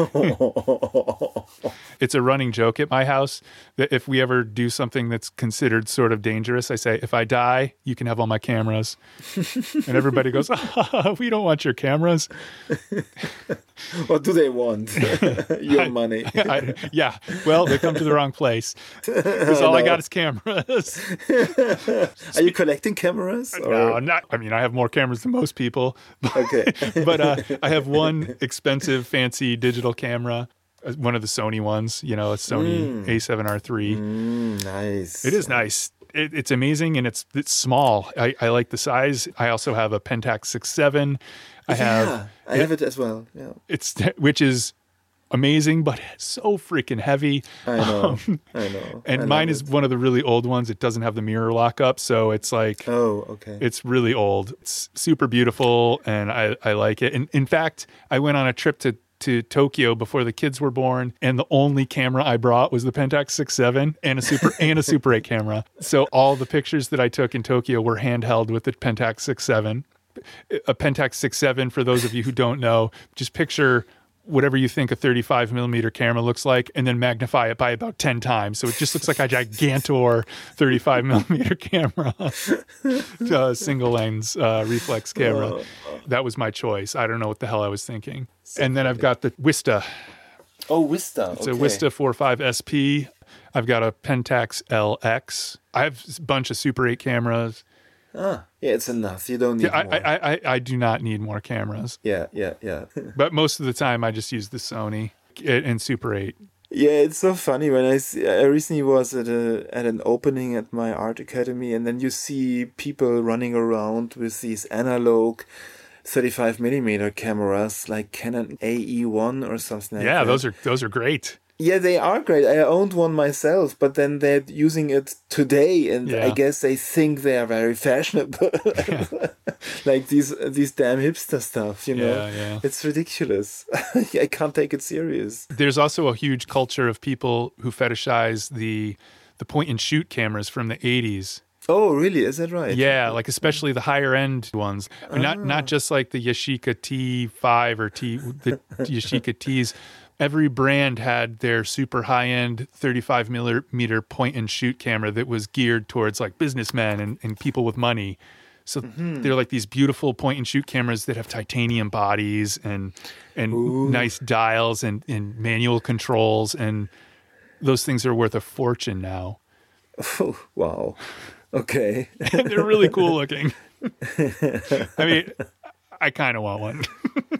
It's a running joke at my house that if we ever do something that's considered sort of dangerous, I say, if I die, you can have all my cameras. And everybody goes, oh, we don't want your cameras. What do they want? Your money. I, yeah, well, they come to the wrong place because all I got is cameras. Are you collecting cameras? Or? No, not. I mean, I have more cameras than most people. But, Okay. but uh, I have one expensive, fancy digital camera, uh, one of the Sony ones. You know, a Sony A seven R three. Mm, nice. It is nice. It, it's amazing, and it's it's small. I, I like the size. I also have a Pentax six seven. I have Yeah, I have it as well. Yeah. it's which is amazing, but it's so freaking heavy. I know. I know. And I mine love is it. one of the really old ones. It doesn't have the mirror lockup, so it's like Oh, okay. it's really old. It's super beautiful, and I, I like it. And in fact, I went on a trip to, to Tokyo before the kids were born, and the only camera I brought was the Pentax six seven and a Super and a Super eight camera. So all the pictures that I took in Tokyo were handheld with the Pentax six seven. A Pentax six seven, for those of you who don't know, just picture whatever you think a thirty-five millimeter camera looks like and then magnify it by about ten times. So it just looks like a gigantor thirty-five millimeter camera, uh, single lens uh, reflex camera. That was my choice. I don't know what the hell I was thinking. So and then I've got the Wista. Oh, Wista. It's okay. a Wista four point five S P. I've got a Pentax L X. I have a bunch of Super eight cameras. Ah, yeah, it's enough. You don't need I, more. I, I, I do not need more cameras. Yeah, yeah, yeah. But most of the time, I just use the Sony and Super eight. Yeah, it's so funny when I see, I recently was at a at an opening at my art academy, and then you see people running around with these analog thirty-five millimeter cameras like Canon A E one or something like yeah, that. those are those are great. Yeah, they are great. I owned one myself, but then they're using it today, and Yeah. I guess they think they are very fashionable. Like these these damn hipster stuff, you know? Yeah, yeah. It's ridiculous. I can't take it serious. There's also a huge culture of people who fetishize the the point and shoot cameras from the eighties. Oh, really? Is that right? Yeah, like especially the higher end ones. I mean, not not just like the Yashica T five or T the Yashica Ts. Every brand had their super high end thirty-five millimeter point and shoot camera that was geared towards like businessmen and, and people with money. So mm-hmm. they're like these beautiful point and shoot cameras that have titanium bodies and and Ooh. nice dials and, and manual controls, and those things are worth a fortune now. Oh, wow. Okay. And they're really cool looking. I mean, I kind of want one.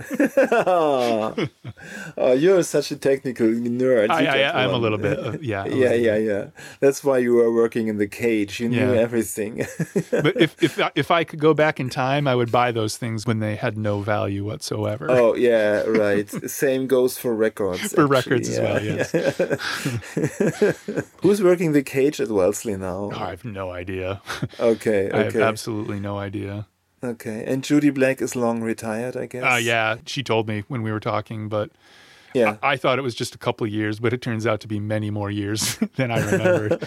oh, oh, you're such a technical nerd. I, I, I'm one. a little bit, uh, yeah. Yeah, yeah, yeah. That's why you were working in the cage. You knew yeah. everything. But if if if I could go back in time, I would buy those things when they had no value whatsoever. Oh, yeah, right. Same goes for records. For actually. records yeah. as well, yes. Yeah. Who's working the cage at Wellesley now? Oh, I have no idea. Okay, okay. I have absolutely no idea. Okay, and Judy Black is long retired, I guess? Uh, yeah, she told me when we were talking, but yeah. I, I thought it was just a couple of years, but it turns out to be many more years than I remembered.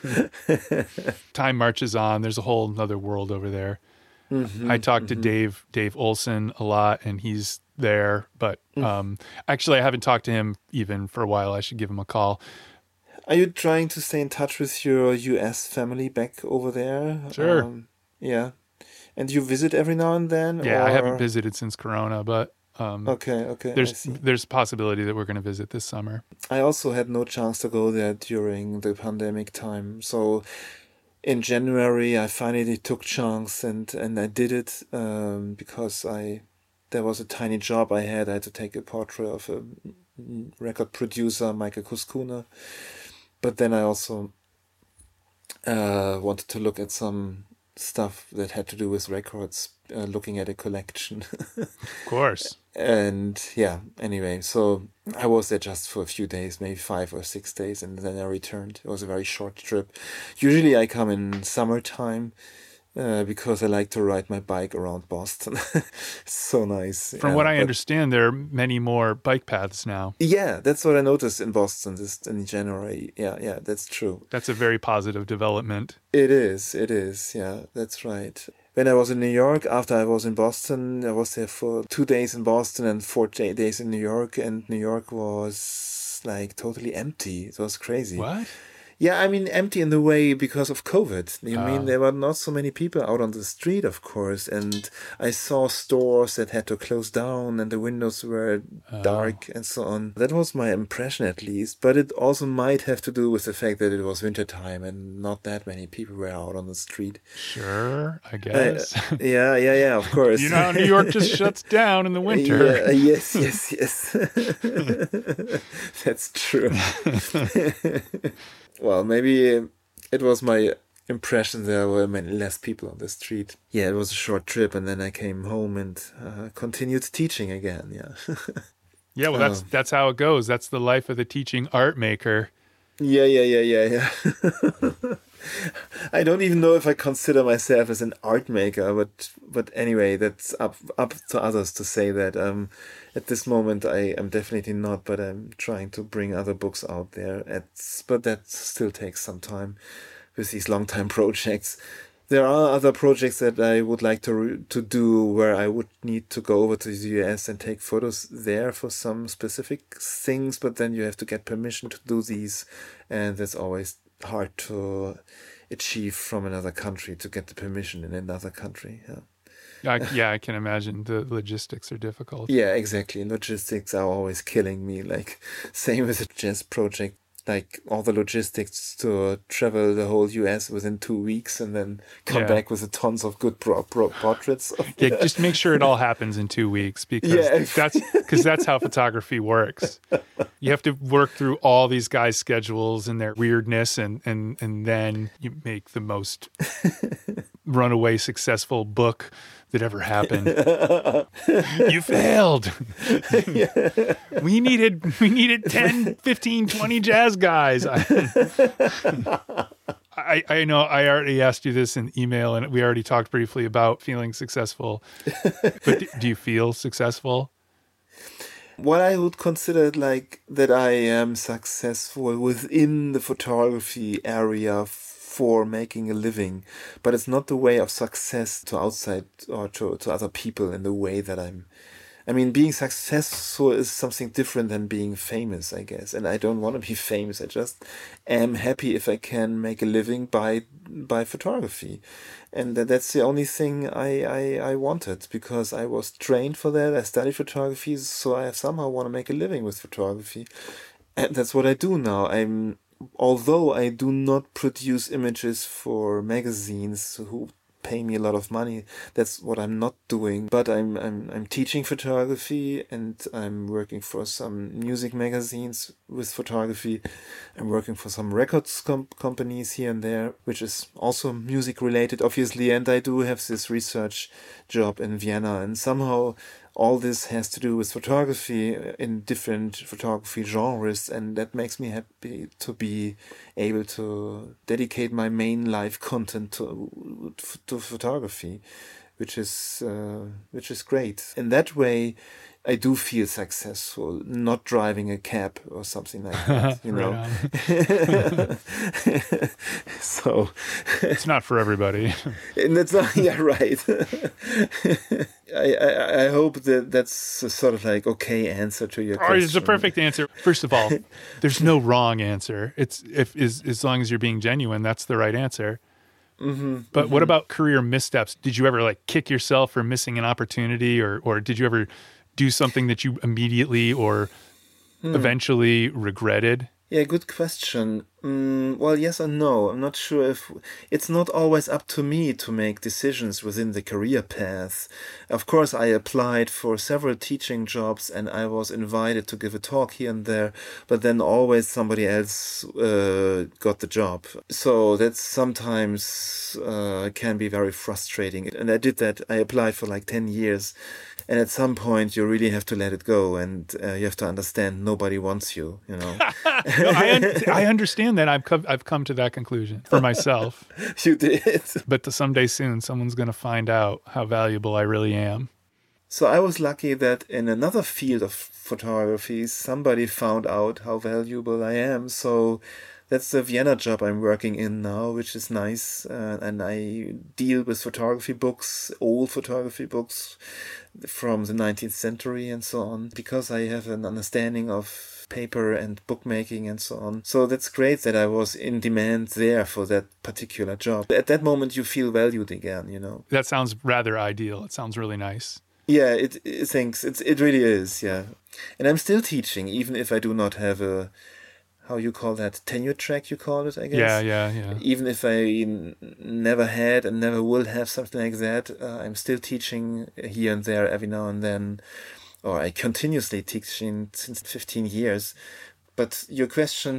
Time marches on. There's a whole other world over there. Mm-hmm, I talked mm-hmm. to Dave Dave Olson a lot, and he's there, but um, actually I haven't talked to him even for a while. I should give him a call. Are you trying to stay in touch with your U S family back over there? Sure. Um, yeah. And you visit every now and then? Yeah, or... I haven't visited since Corona, but um, okay, okay. There's there's a possibility that we're going to visit this summer. I also had no chance to go there during the pandemic time. So in January, I finally took chance and, and I did it um, because I there was a tiny job I had. I had to take a portrait of a record producer, Michael Kuskuna. But then I also uh, wanted to look at some stuff that had to do with records, uh, looking at a collection. Of course. And yeah, anyway, so I was there just for a few days, maybe five or six days, and then I returned. It was a very short trip. Usually I come in summertime uh, because I like to ride my bike around Boston. So nice. From yeah, what I but, understand, there are many more bike paths now. Yeah, that's what I noticed in Boston this in January. Yeah, yeah, that's true. That's a very positive development. It is, it is. Yeah, that's right. When I was in New York, after I was in Boston, I was there for two days in Boston and four days in New York, and New York was like totally empty. It was crazy. What? Yeah, I mean, empty in the way because of COVID. You Uh. mean there were not so many people out on the street, of course, and I saw stores that had to close down and the windows were Oh. dark and so on. That was my impression, at least, but it also might have to do with the fact that it was wintertime and not that many people were out on the street. Sure, I guess. Uh, yeah, yeah, yeah, of course. You know how New York just shuts down in the winter. Yeah, yes, yes, yes. That's true. Well, maybe it was my impression there were many less people on the street. Yeah, it was a short trip, and then I came home and uh, continued teaching again. Yeah. Yeah, well, that's Um, that's how it goes. That's the life of the teaching art maker. Yeah, yeah, yeah, yeah, yeah. I don't even know if I consider myself as an art maker, but but anyway, that's up up to others to say that. Um, at this moment, I am definitely not, but I'm trying to bring other books out there. It's, but that still takes some time with these long time projects. There are other projects that I would like to re- to do where I would need to go over to the U S and take photos there for some specific things, but then you have to get permission to do these, and that's always hard to achieve from another country, to get the permission in another country. Yeah. I, yeah, I can imagine the logistics are difficult. Yeah, exactly. Logistics are always killing me. Like, same with the jazz project. Like, all the logistics to travel the whole U S within two weeks and then come Yeah. back with tons of good pro- pro- portraits. Yeah, just make sure it all happens in two weeks because Yeah. that's because that's how photography works. You have to work through all these guys' schedules and their weirdness, and and and then you make the most runaway successful book that ever happened. You failed. we needed we needed ten, fifteen, twenty jazz guys. I, I know I already asked you this in email, and we already talked briefly about feeling successful. But do, do you feel successful? What I would consider it like that I am successful within the photography area for making a living, but it's not the way of success to outside or to, to other people in the way that I'm. I mean, being successful is something different than being famous, I guess. And I don't want to be famous. I just am happy if I can make a living by by photography. And that, that's the only thing I, I, I wanted, because I was trained for that. I studied photography, so I somehow want to make a living with photography. And that's what I do now. I'm, although I do not produce images for magazines who pay me a lot of money, that's what I'm not doing. But I'm I'm I'm teaching photography, and I'm working for some music magazines with photography. I'm working for some records com- companies here and there, which is also music related, obviously. And I do have this research job in Vienna, and somehow all this has to do with photography in different photography genres, and that makes me happy to be able to dedicate my main life content to to photography, which is uh, which is great. In that way, I do feel successful, not driving a cab or something like that, you know. So it's not for everybody. And that's not, yeah, right. I, I I hope that that's a sort of like okay answer to your question. Oh, it's a perfect answer. First of all, there's no wrong answer. It's if is as long as you're being genuine, that's the right answer. Mm-hmm, but mm-hmm. What about career missteps? Did you ever like kick yourself for missing an opportunity, or or did you ever do something that you immediately or hmm. eventually regretted? Yeah, good question. Mm, well, yes and no. I'm not sure if... It's not always up to me to make decisions within the career path. Of course, I applied for several teaching jobs and I was invited to give a talk here and there, but then always somebody else uh, got the job. So that sometimes uh, can be very frustrating. And I did that. I applied for like ten years. And at some point, you really have to let it go, and uh, you have to understand nobody wants you, you know. No, I, un- I understand that. I've come, I've come to that conclusion for myself. You did. But to someday soon, someone's going to find out how valuable I really am. So I was lucky that in another field of photography, somebody found out how valuable I am. So that's the Vienna job I'm working in now, which is nice. Uh, and I deal with photography books, old photography books from the nineteenth century and so on, because I have an understanding of paper and bookmaking and so on. So that's great that I was in demand there for that particular job. At that moment, you feel valued again, you know. That sounds rather ideal. It sounds really nice. Yeah, it, it thanks. It's, it really is, yeah. And I'm still teaching, even if I do not have a... how you call that, tenure track, you call it, I guess? Yeah, yeah, yeah. Even if I n- never had and never will have something like that, uh, I'm still teaching here and there every now and then, or I continuously teaching since fifteen years. But your question,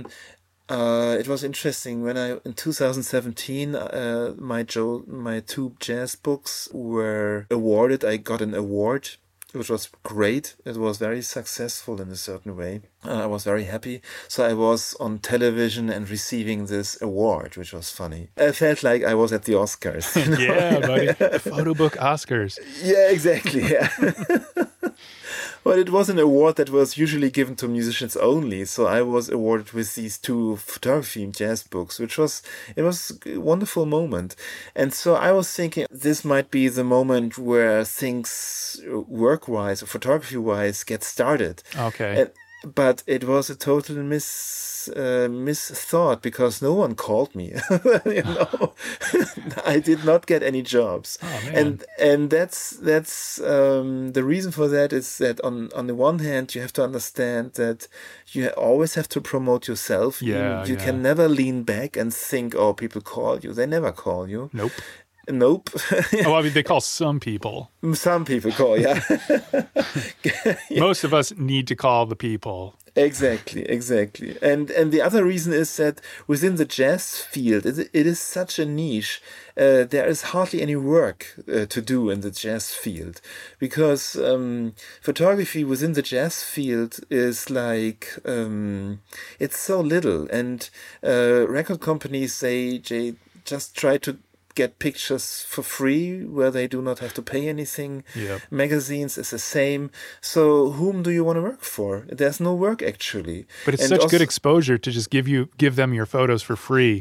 uh, it was interesting. When I, in two thousand seventeen, uh, my, jo- my two jazz books were awarded. I got an award, which was great. It was very successful in a certain way. Uh, I was very happy. So I was on television and receiving this award, which was funny. I felt like I was at the Oscars. You know? Yeah, buddy. The photo book Oscars. Yeah, exactly. Yeah. Well, it was an award that was usually given to musicians only. So I was awarded with these two photography jazz books, which was, it was a wonderful moment. And so I was thinking this might be the moment where things work-wise or photography-wise get started. Okay. And, but it was a total mis uh, misthought because no one called me. You know, I did not get any jobs, oh, man. and and that's that's um, the reason for that is that on on the one hand you have to understand that you always have to promote yourself. Yeah, you, you yeah. can never lean back and think, oh, people call you. They never call you. Nope. Nope. Oh, I mean, they call some people. Some people call, yeah. Yeah. Most of us need to call the people. Exactly, exactly. And and the other reason is that within the jazz field, it, it is such a niche. Uh, there is hardly any work uh, to do in the jazz field because um, photography within the jazz field is like, um, it's so little. And uh, record companies, they, they just try to get pictures for free where they do not have to pay anything. Yep. Magazines is the same. So whom do you want to work for? There's no work actually. But it's And such also- good exposure to just give you give them your photos for free.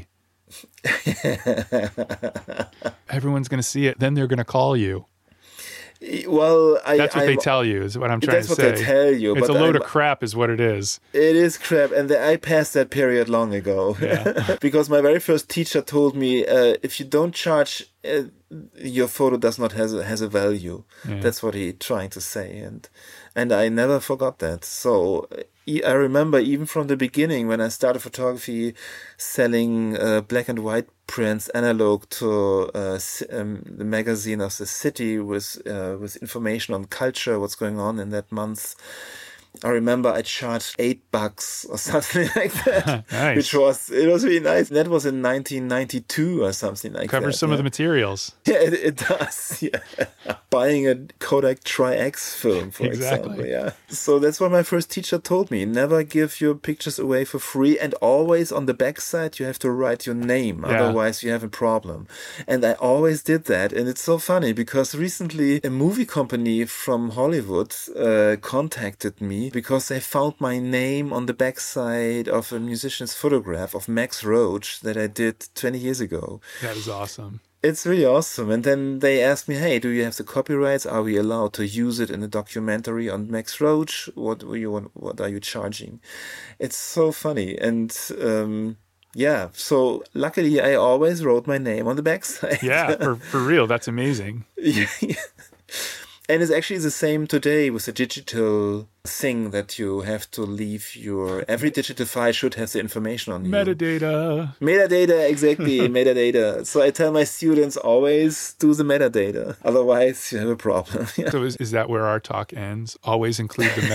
Everyone's going to see it. Then they're going to call you. Well, I, That's what I'm, they tell you is what I'm trying that's to what say. they tell you. It's but a load I'm- of crap is what it is. It is crap, and the, I passed that period long ago. Yeah. Because my very first teacher told me, uh, if you don't charge, uh, your photo does not has a, has a value. Yeah. That's what he trying to say, and and I never forgot that. So e- I remember even from the beginning when I started photography, selling uh, black and white prints analog to uh, ci- um, the magazine of the city with uh, with information on culture, what's going on in that month. I remember I charged eight bucks or something like that, Nice. which was, it was really nice. That was in nineteen ninety-two or something like that. Covers some yeah. of the materials. Yeah, it, it does. Yeah, buying a Kodak Tri-X film, for Exactly. example. Yeah. So that's what my first teacher told me: never give your pictures away for free, and always on the backside you have to write your name, Yeah. otherwise you have a problem. And I always did that, and it's so funny because recently a movie company from Hollywood uh, contacted me because they found my name on the backside of a musician's photograph of Max Roach that I did twenty years ago. That is awesome. It's really awesome. And then they asked me, hey, do you have the copyrights? Are we allowed to use it in a documentary on Max Roach? What do you want, what are you charging? It's so funny. And um, yeah, so luckily I always wrote my name on the backside. Yeah, for, for real. That's amazing. Yeah. And it's actually the same today with the digital thing that you have to leave your, every digital file should have the information on you. Metadata. Metadata, exactly, metadata. So I tell my students always do the metadata. Otherwise, you have a problem. Yeah. So is, is that where our talk ends? Always include the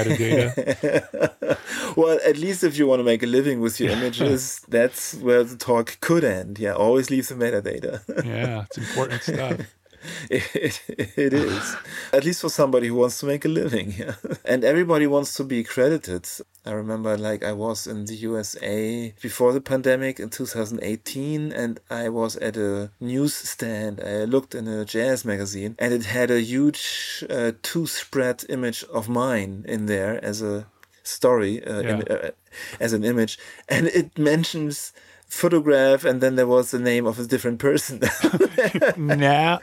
metadata? Well, at least if you want to make a living with your images, that's where the talk could end. Yeah, always leave the metadata. Yeah, it's important stuff. It, it, it is. At least for somebody who wants to make a living. Yeah. And everybody wants to be credited. I remember like I was in the U S A before the pandemic in two thousand eighteen, and I was at a newsstand. I looked in a jazz magazine and it had a huge uh, two spread image of mine in there as a story, uh, Yeah. in, uh, as an image. And it mentions photograph, and then there was the name of a different person. Nah.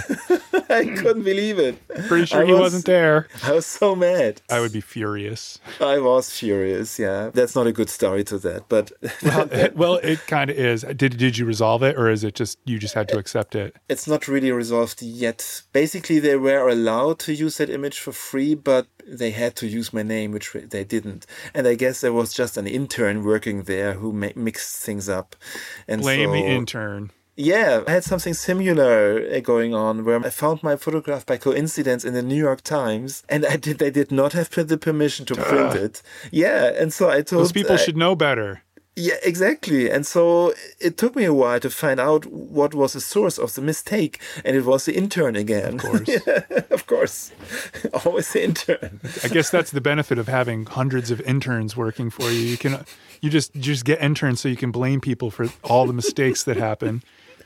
I couldn't believe it. Pretty sure I he was- wasn't there. I was so mad. I would be furious. I was furious. Yeah, that's not a good story to that, but Well, it, well, it kind of is. Did did you resolve it, or is it just you just had to accept it? it's not really resolved yet. Basically, they were allowed to use that image for free, but they had to use my name, which they didn't. And I guess there was just an intern working there who ma- mixed things up. And Blame so, the intern. Yeah, I had something similar uh, going on where I found my photograph by coincidence in the New York Times, and I did. They did not have the permission to print it. Yeah, and so I told Those people uh, should know better. Yeah, exactly. And so it took me a while to find out what was the source of the mistake, and it was the intern again. Of course. Yeah, of course. Always the intern. I guess that's the benefit of having hundreds of interns working for you. You can you just you just get interns so you can blame people for all the mistakes that happen.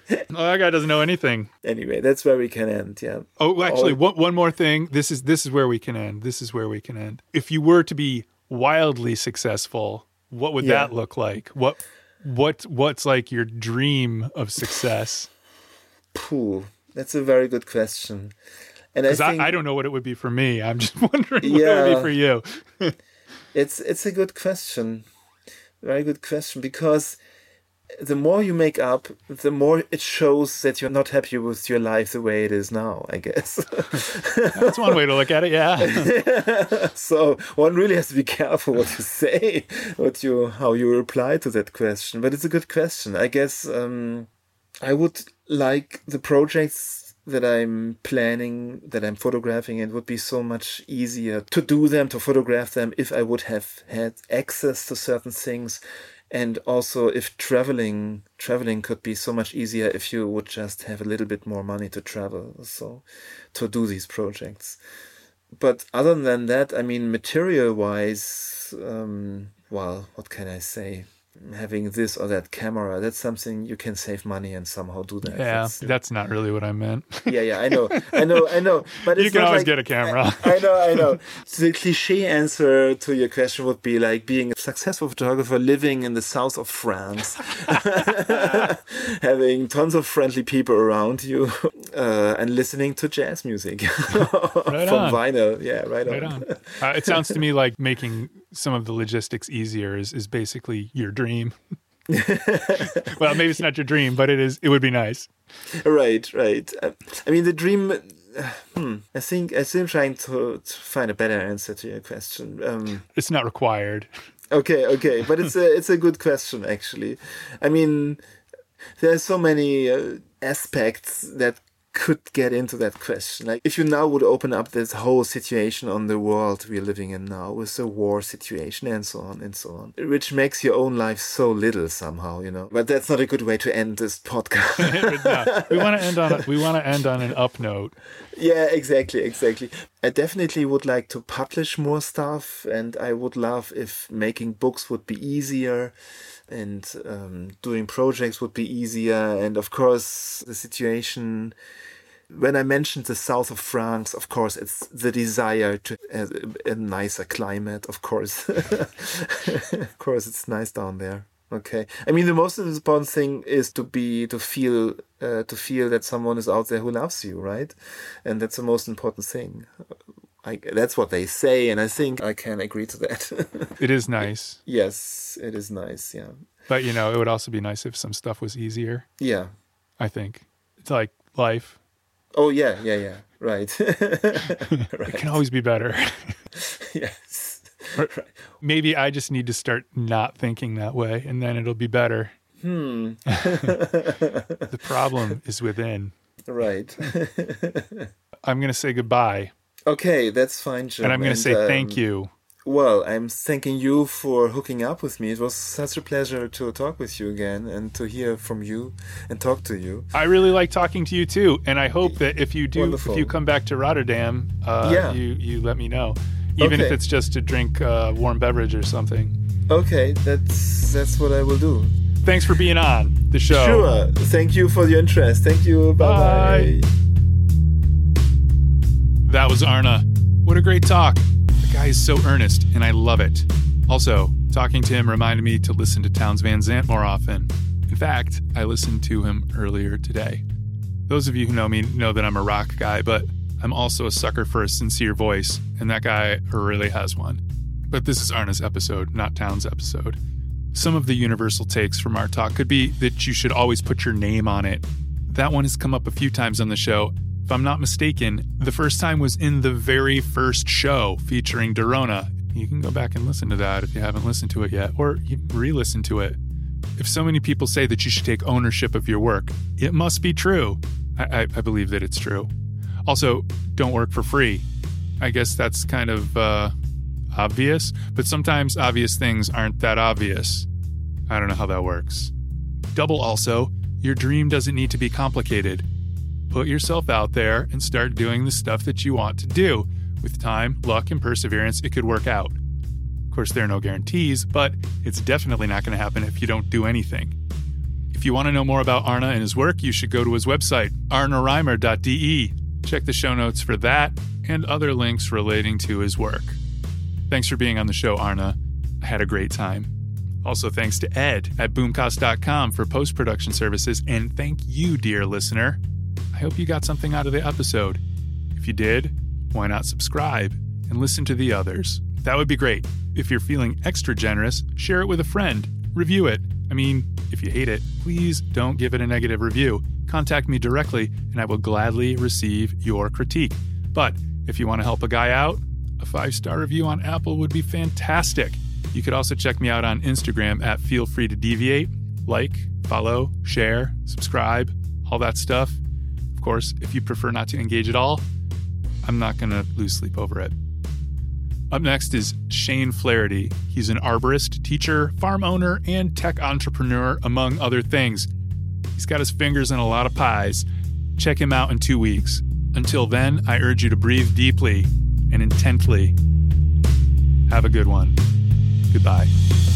Oh, that guy doesn't know anything. Anyway, that's where we can end. Yeah. Oh, actually, Oh. one, one more thing. This is this is where we can end. This is where we can end. If you were to be wildly successful, what would Yeah. that look like? What what what's like your dream of success? Pooh, that's a very good question. And I Because I, think I don't know what it would be for me. I'm just wondering what it would Yeah. be for you. it's it's a good question. Very good question, because the more you make up, the more it shows that you're not happy with your life the way it is now, I guess. That's one way to look at it. Yeah. So one really has to be careful what you say, what you how you reply to that question. But it's a good question. I guess um, I would like the projects that I'm planning, that I'm photographing, and it would be so much easier to do them, to photograph them, if I would have had access to certain things. And also if traveling, traveling could be so much easier if you would just have a little bit more money to travel, so to do these projects. But other than that, I mean, material-wise, um, well, what can I say? Having this or that camera, that's something you can save money and somehow do that. Yeah. That's- That's not really what I meant. yeah, yeah, I know, I know, I know. But You it's can not always like, get a camera. I, I know, I know. So the cliche answer to your question would be like being a successful photographer living in the south of France, having tons of friendly people around you, uh, and listening to jazz music Right from on. vinyl. Yeah, right, Right on. on. Uh, it sounds to me like making some of the logistics easier is, is basically your dream. Well, maybe it's not your dream, but it is. It would be nice. Right, right. Uh, I mean, the dream. Uh, hmm, I think I still trying to, to find a better answer to your question. Um, It's not required. Okay, okay, but it's a it's a good question actually. I mean, there are so many uh, aspects that could get into that question. Like if you now would open up this whole situation on the world we're living in now with the war situation and so on and so on, which makes your own life so little somehow, you know. But that's not a good way to end this podcast. No, we want to end on a, we want to end on an up note. Yeah, exactly, exactly. I definitely would like to publish more stuff, and I would love if making books would be easier, and um, doing projects would be easier. And of course, the situation, when I mentioned the south of France, of course, it's the desire to have a nicer climate, of course. Of course, it's nice down there. Okay. I mean, the most important thing is to be, to feel, uh, to feel that someone is out there who loves you, right? And that's the most important thing. I, that's what they say, and I think I can agree to that. It is nice, Yes, it is nice, yeah. but you know, it would also be nice if some stuff was easier. Yeah. I think it's like life. Oh, yeah, yeah, yeah. Right. It Right. can always be better. Yes. Or maybe I just need to start not thinking that way, and then it'll be better. Hmm. The problem is within. Right. I'm going to say goodbye, Okay, that's fine, Jim. and I'm going to say um, thank you. Well, I'm thanking you for hooking up with me. It was such a pleasure to talk with you again and to hear from you and talk to you. I really like talking to you too, and I hope that if you do, Wonderful. if you come back to Rotterdam, uh, Yeah. you you let me know, even if Okay. it's just to drink uh, warm beverage or something. Okay, that's that's what I will do. Thanks for being on the show. Sure. Thank you for your interest. Thank you. Bye-bye. Bye. That was Arne. What a great talk. The guy is so earnest, and I love it. Also, talking to him reminded me to listen to Townes Van Zandt more often. In fact, I listened to him earlier today. Those of you who know me know that I'm a rock guy, but I'm also a sucker for a sincere voice, and that guy really has one. But this is Arne's episode, not Townes' episode. Some of the universal takes from our talk could be that you should always put your name on it. That one has come up a few times on the show. If I'm not mistaken, the first time was in the very first show featuring Dorona. You can go back and listen to that if you haven't listened to it yet, or you re-listen to it. If so many people say that you should take ownership of your work, it must be true. I, I, I believe that it's true. Also, don't work for free. I guess that's kind of uh, obvious, but sometimes obvious things aren't that obvious. I don't know how that works. Double also, your dream doesn't need to be complicated. Put yourself out there and start doing the stuff that you want to do. With time, luck, and perseverance, it could work out. Of course, there are no guarantees, but it's definitely not going to happen if you don't do anything. If you want to know more about Arne and his work, you should go to his website, arne reimer dot d e. Check the show notes for that and other links relating to his work. Thanks for being on the show, Arne. I had a great time. Also, thanks to Ed at boomcast dot com for post-production services, and thank you, dear listener. I hope you got something out of the episode. If you did, why not subscribe and listen to the others? That would be great. If you're feeling extra generous, share it with a friend. Review it. I mean, if you hate it, please don't give it a negative review. Contact me directly, and I will gladly receive your critique. But if you want to help a guy out, a five-star review on Apple would be fantastic. You could also check me out on Instagram at Feel Free to Deviate. Like, follow, share, subscribe, all that stuff. Of course, if you prefer not to engage at all, I'm not going to lose sleep over it. Up next is Shane Flaherty. He's an arborist, teacher, farm owner, and tech entrepreneur, among other things. He's got his fingers in a lot of pies. Check him out in two weeks. Until then, I urge you to breathe deeply and intently. Have a good one. Goodbye.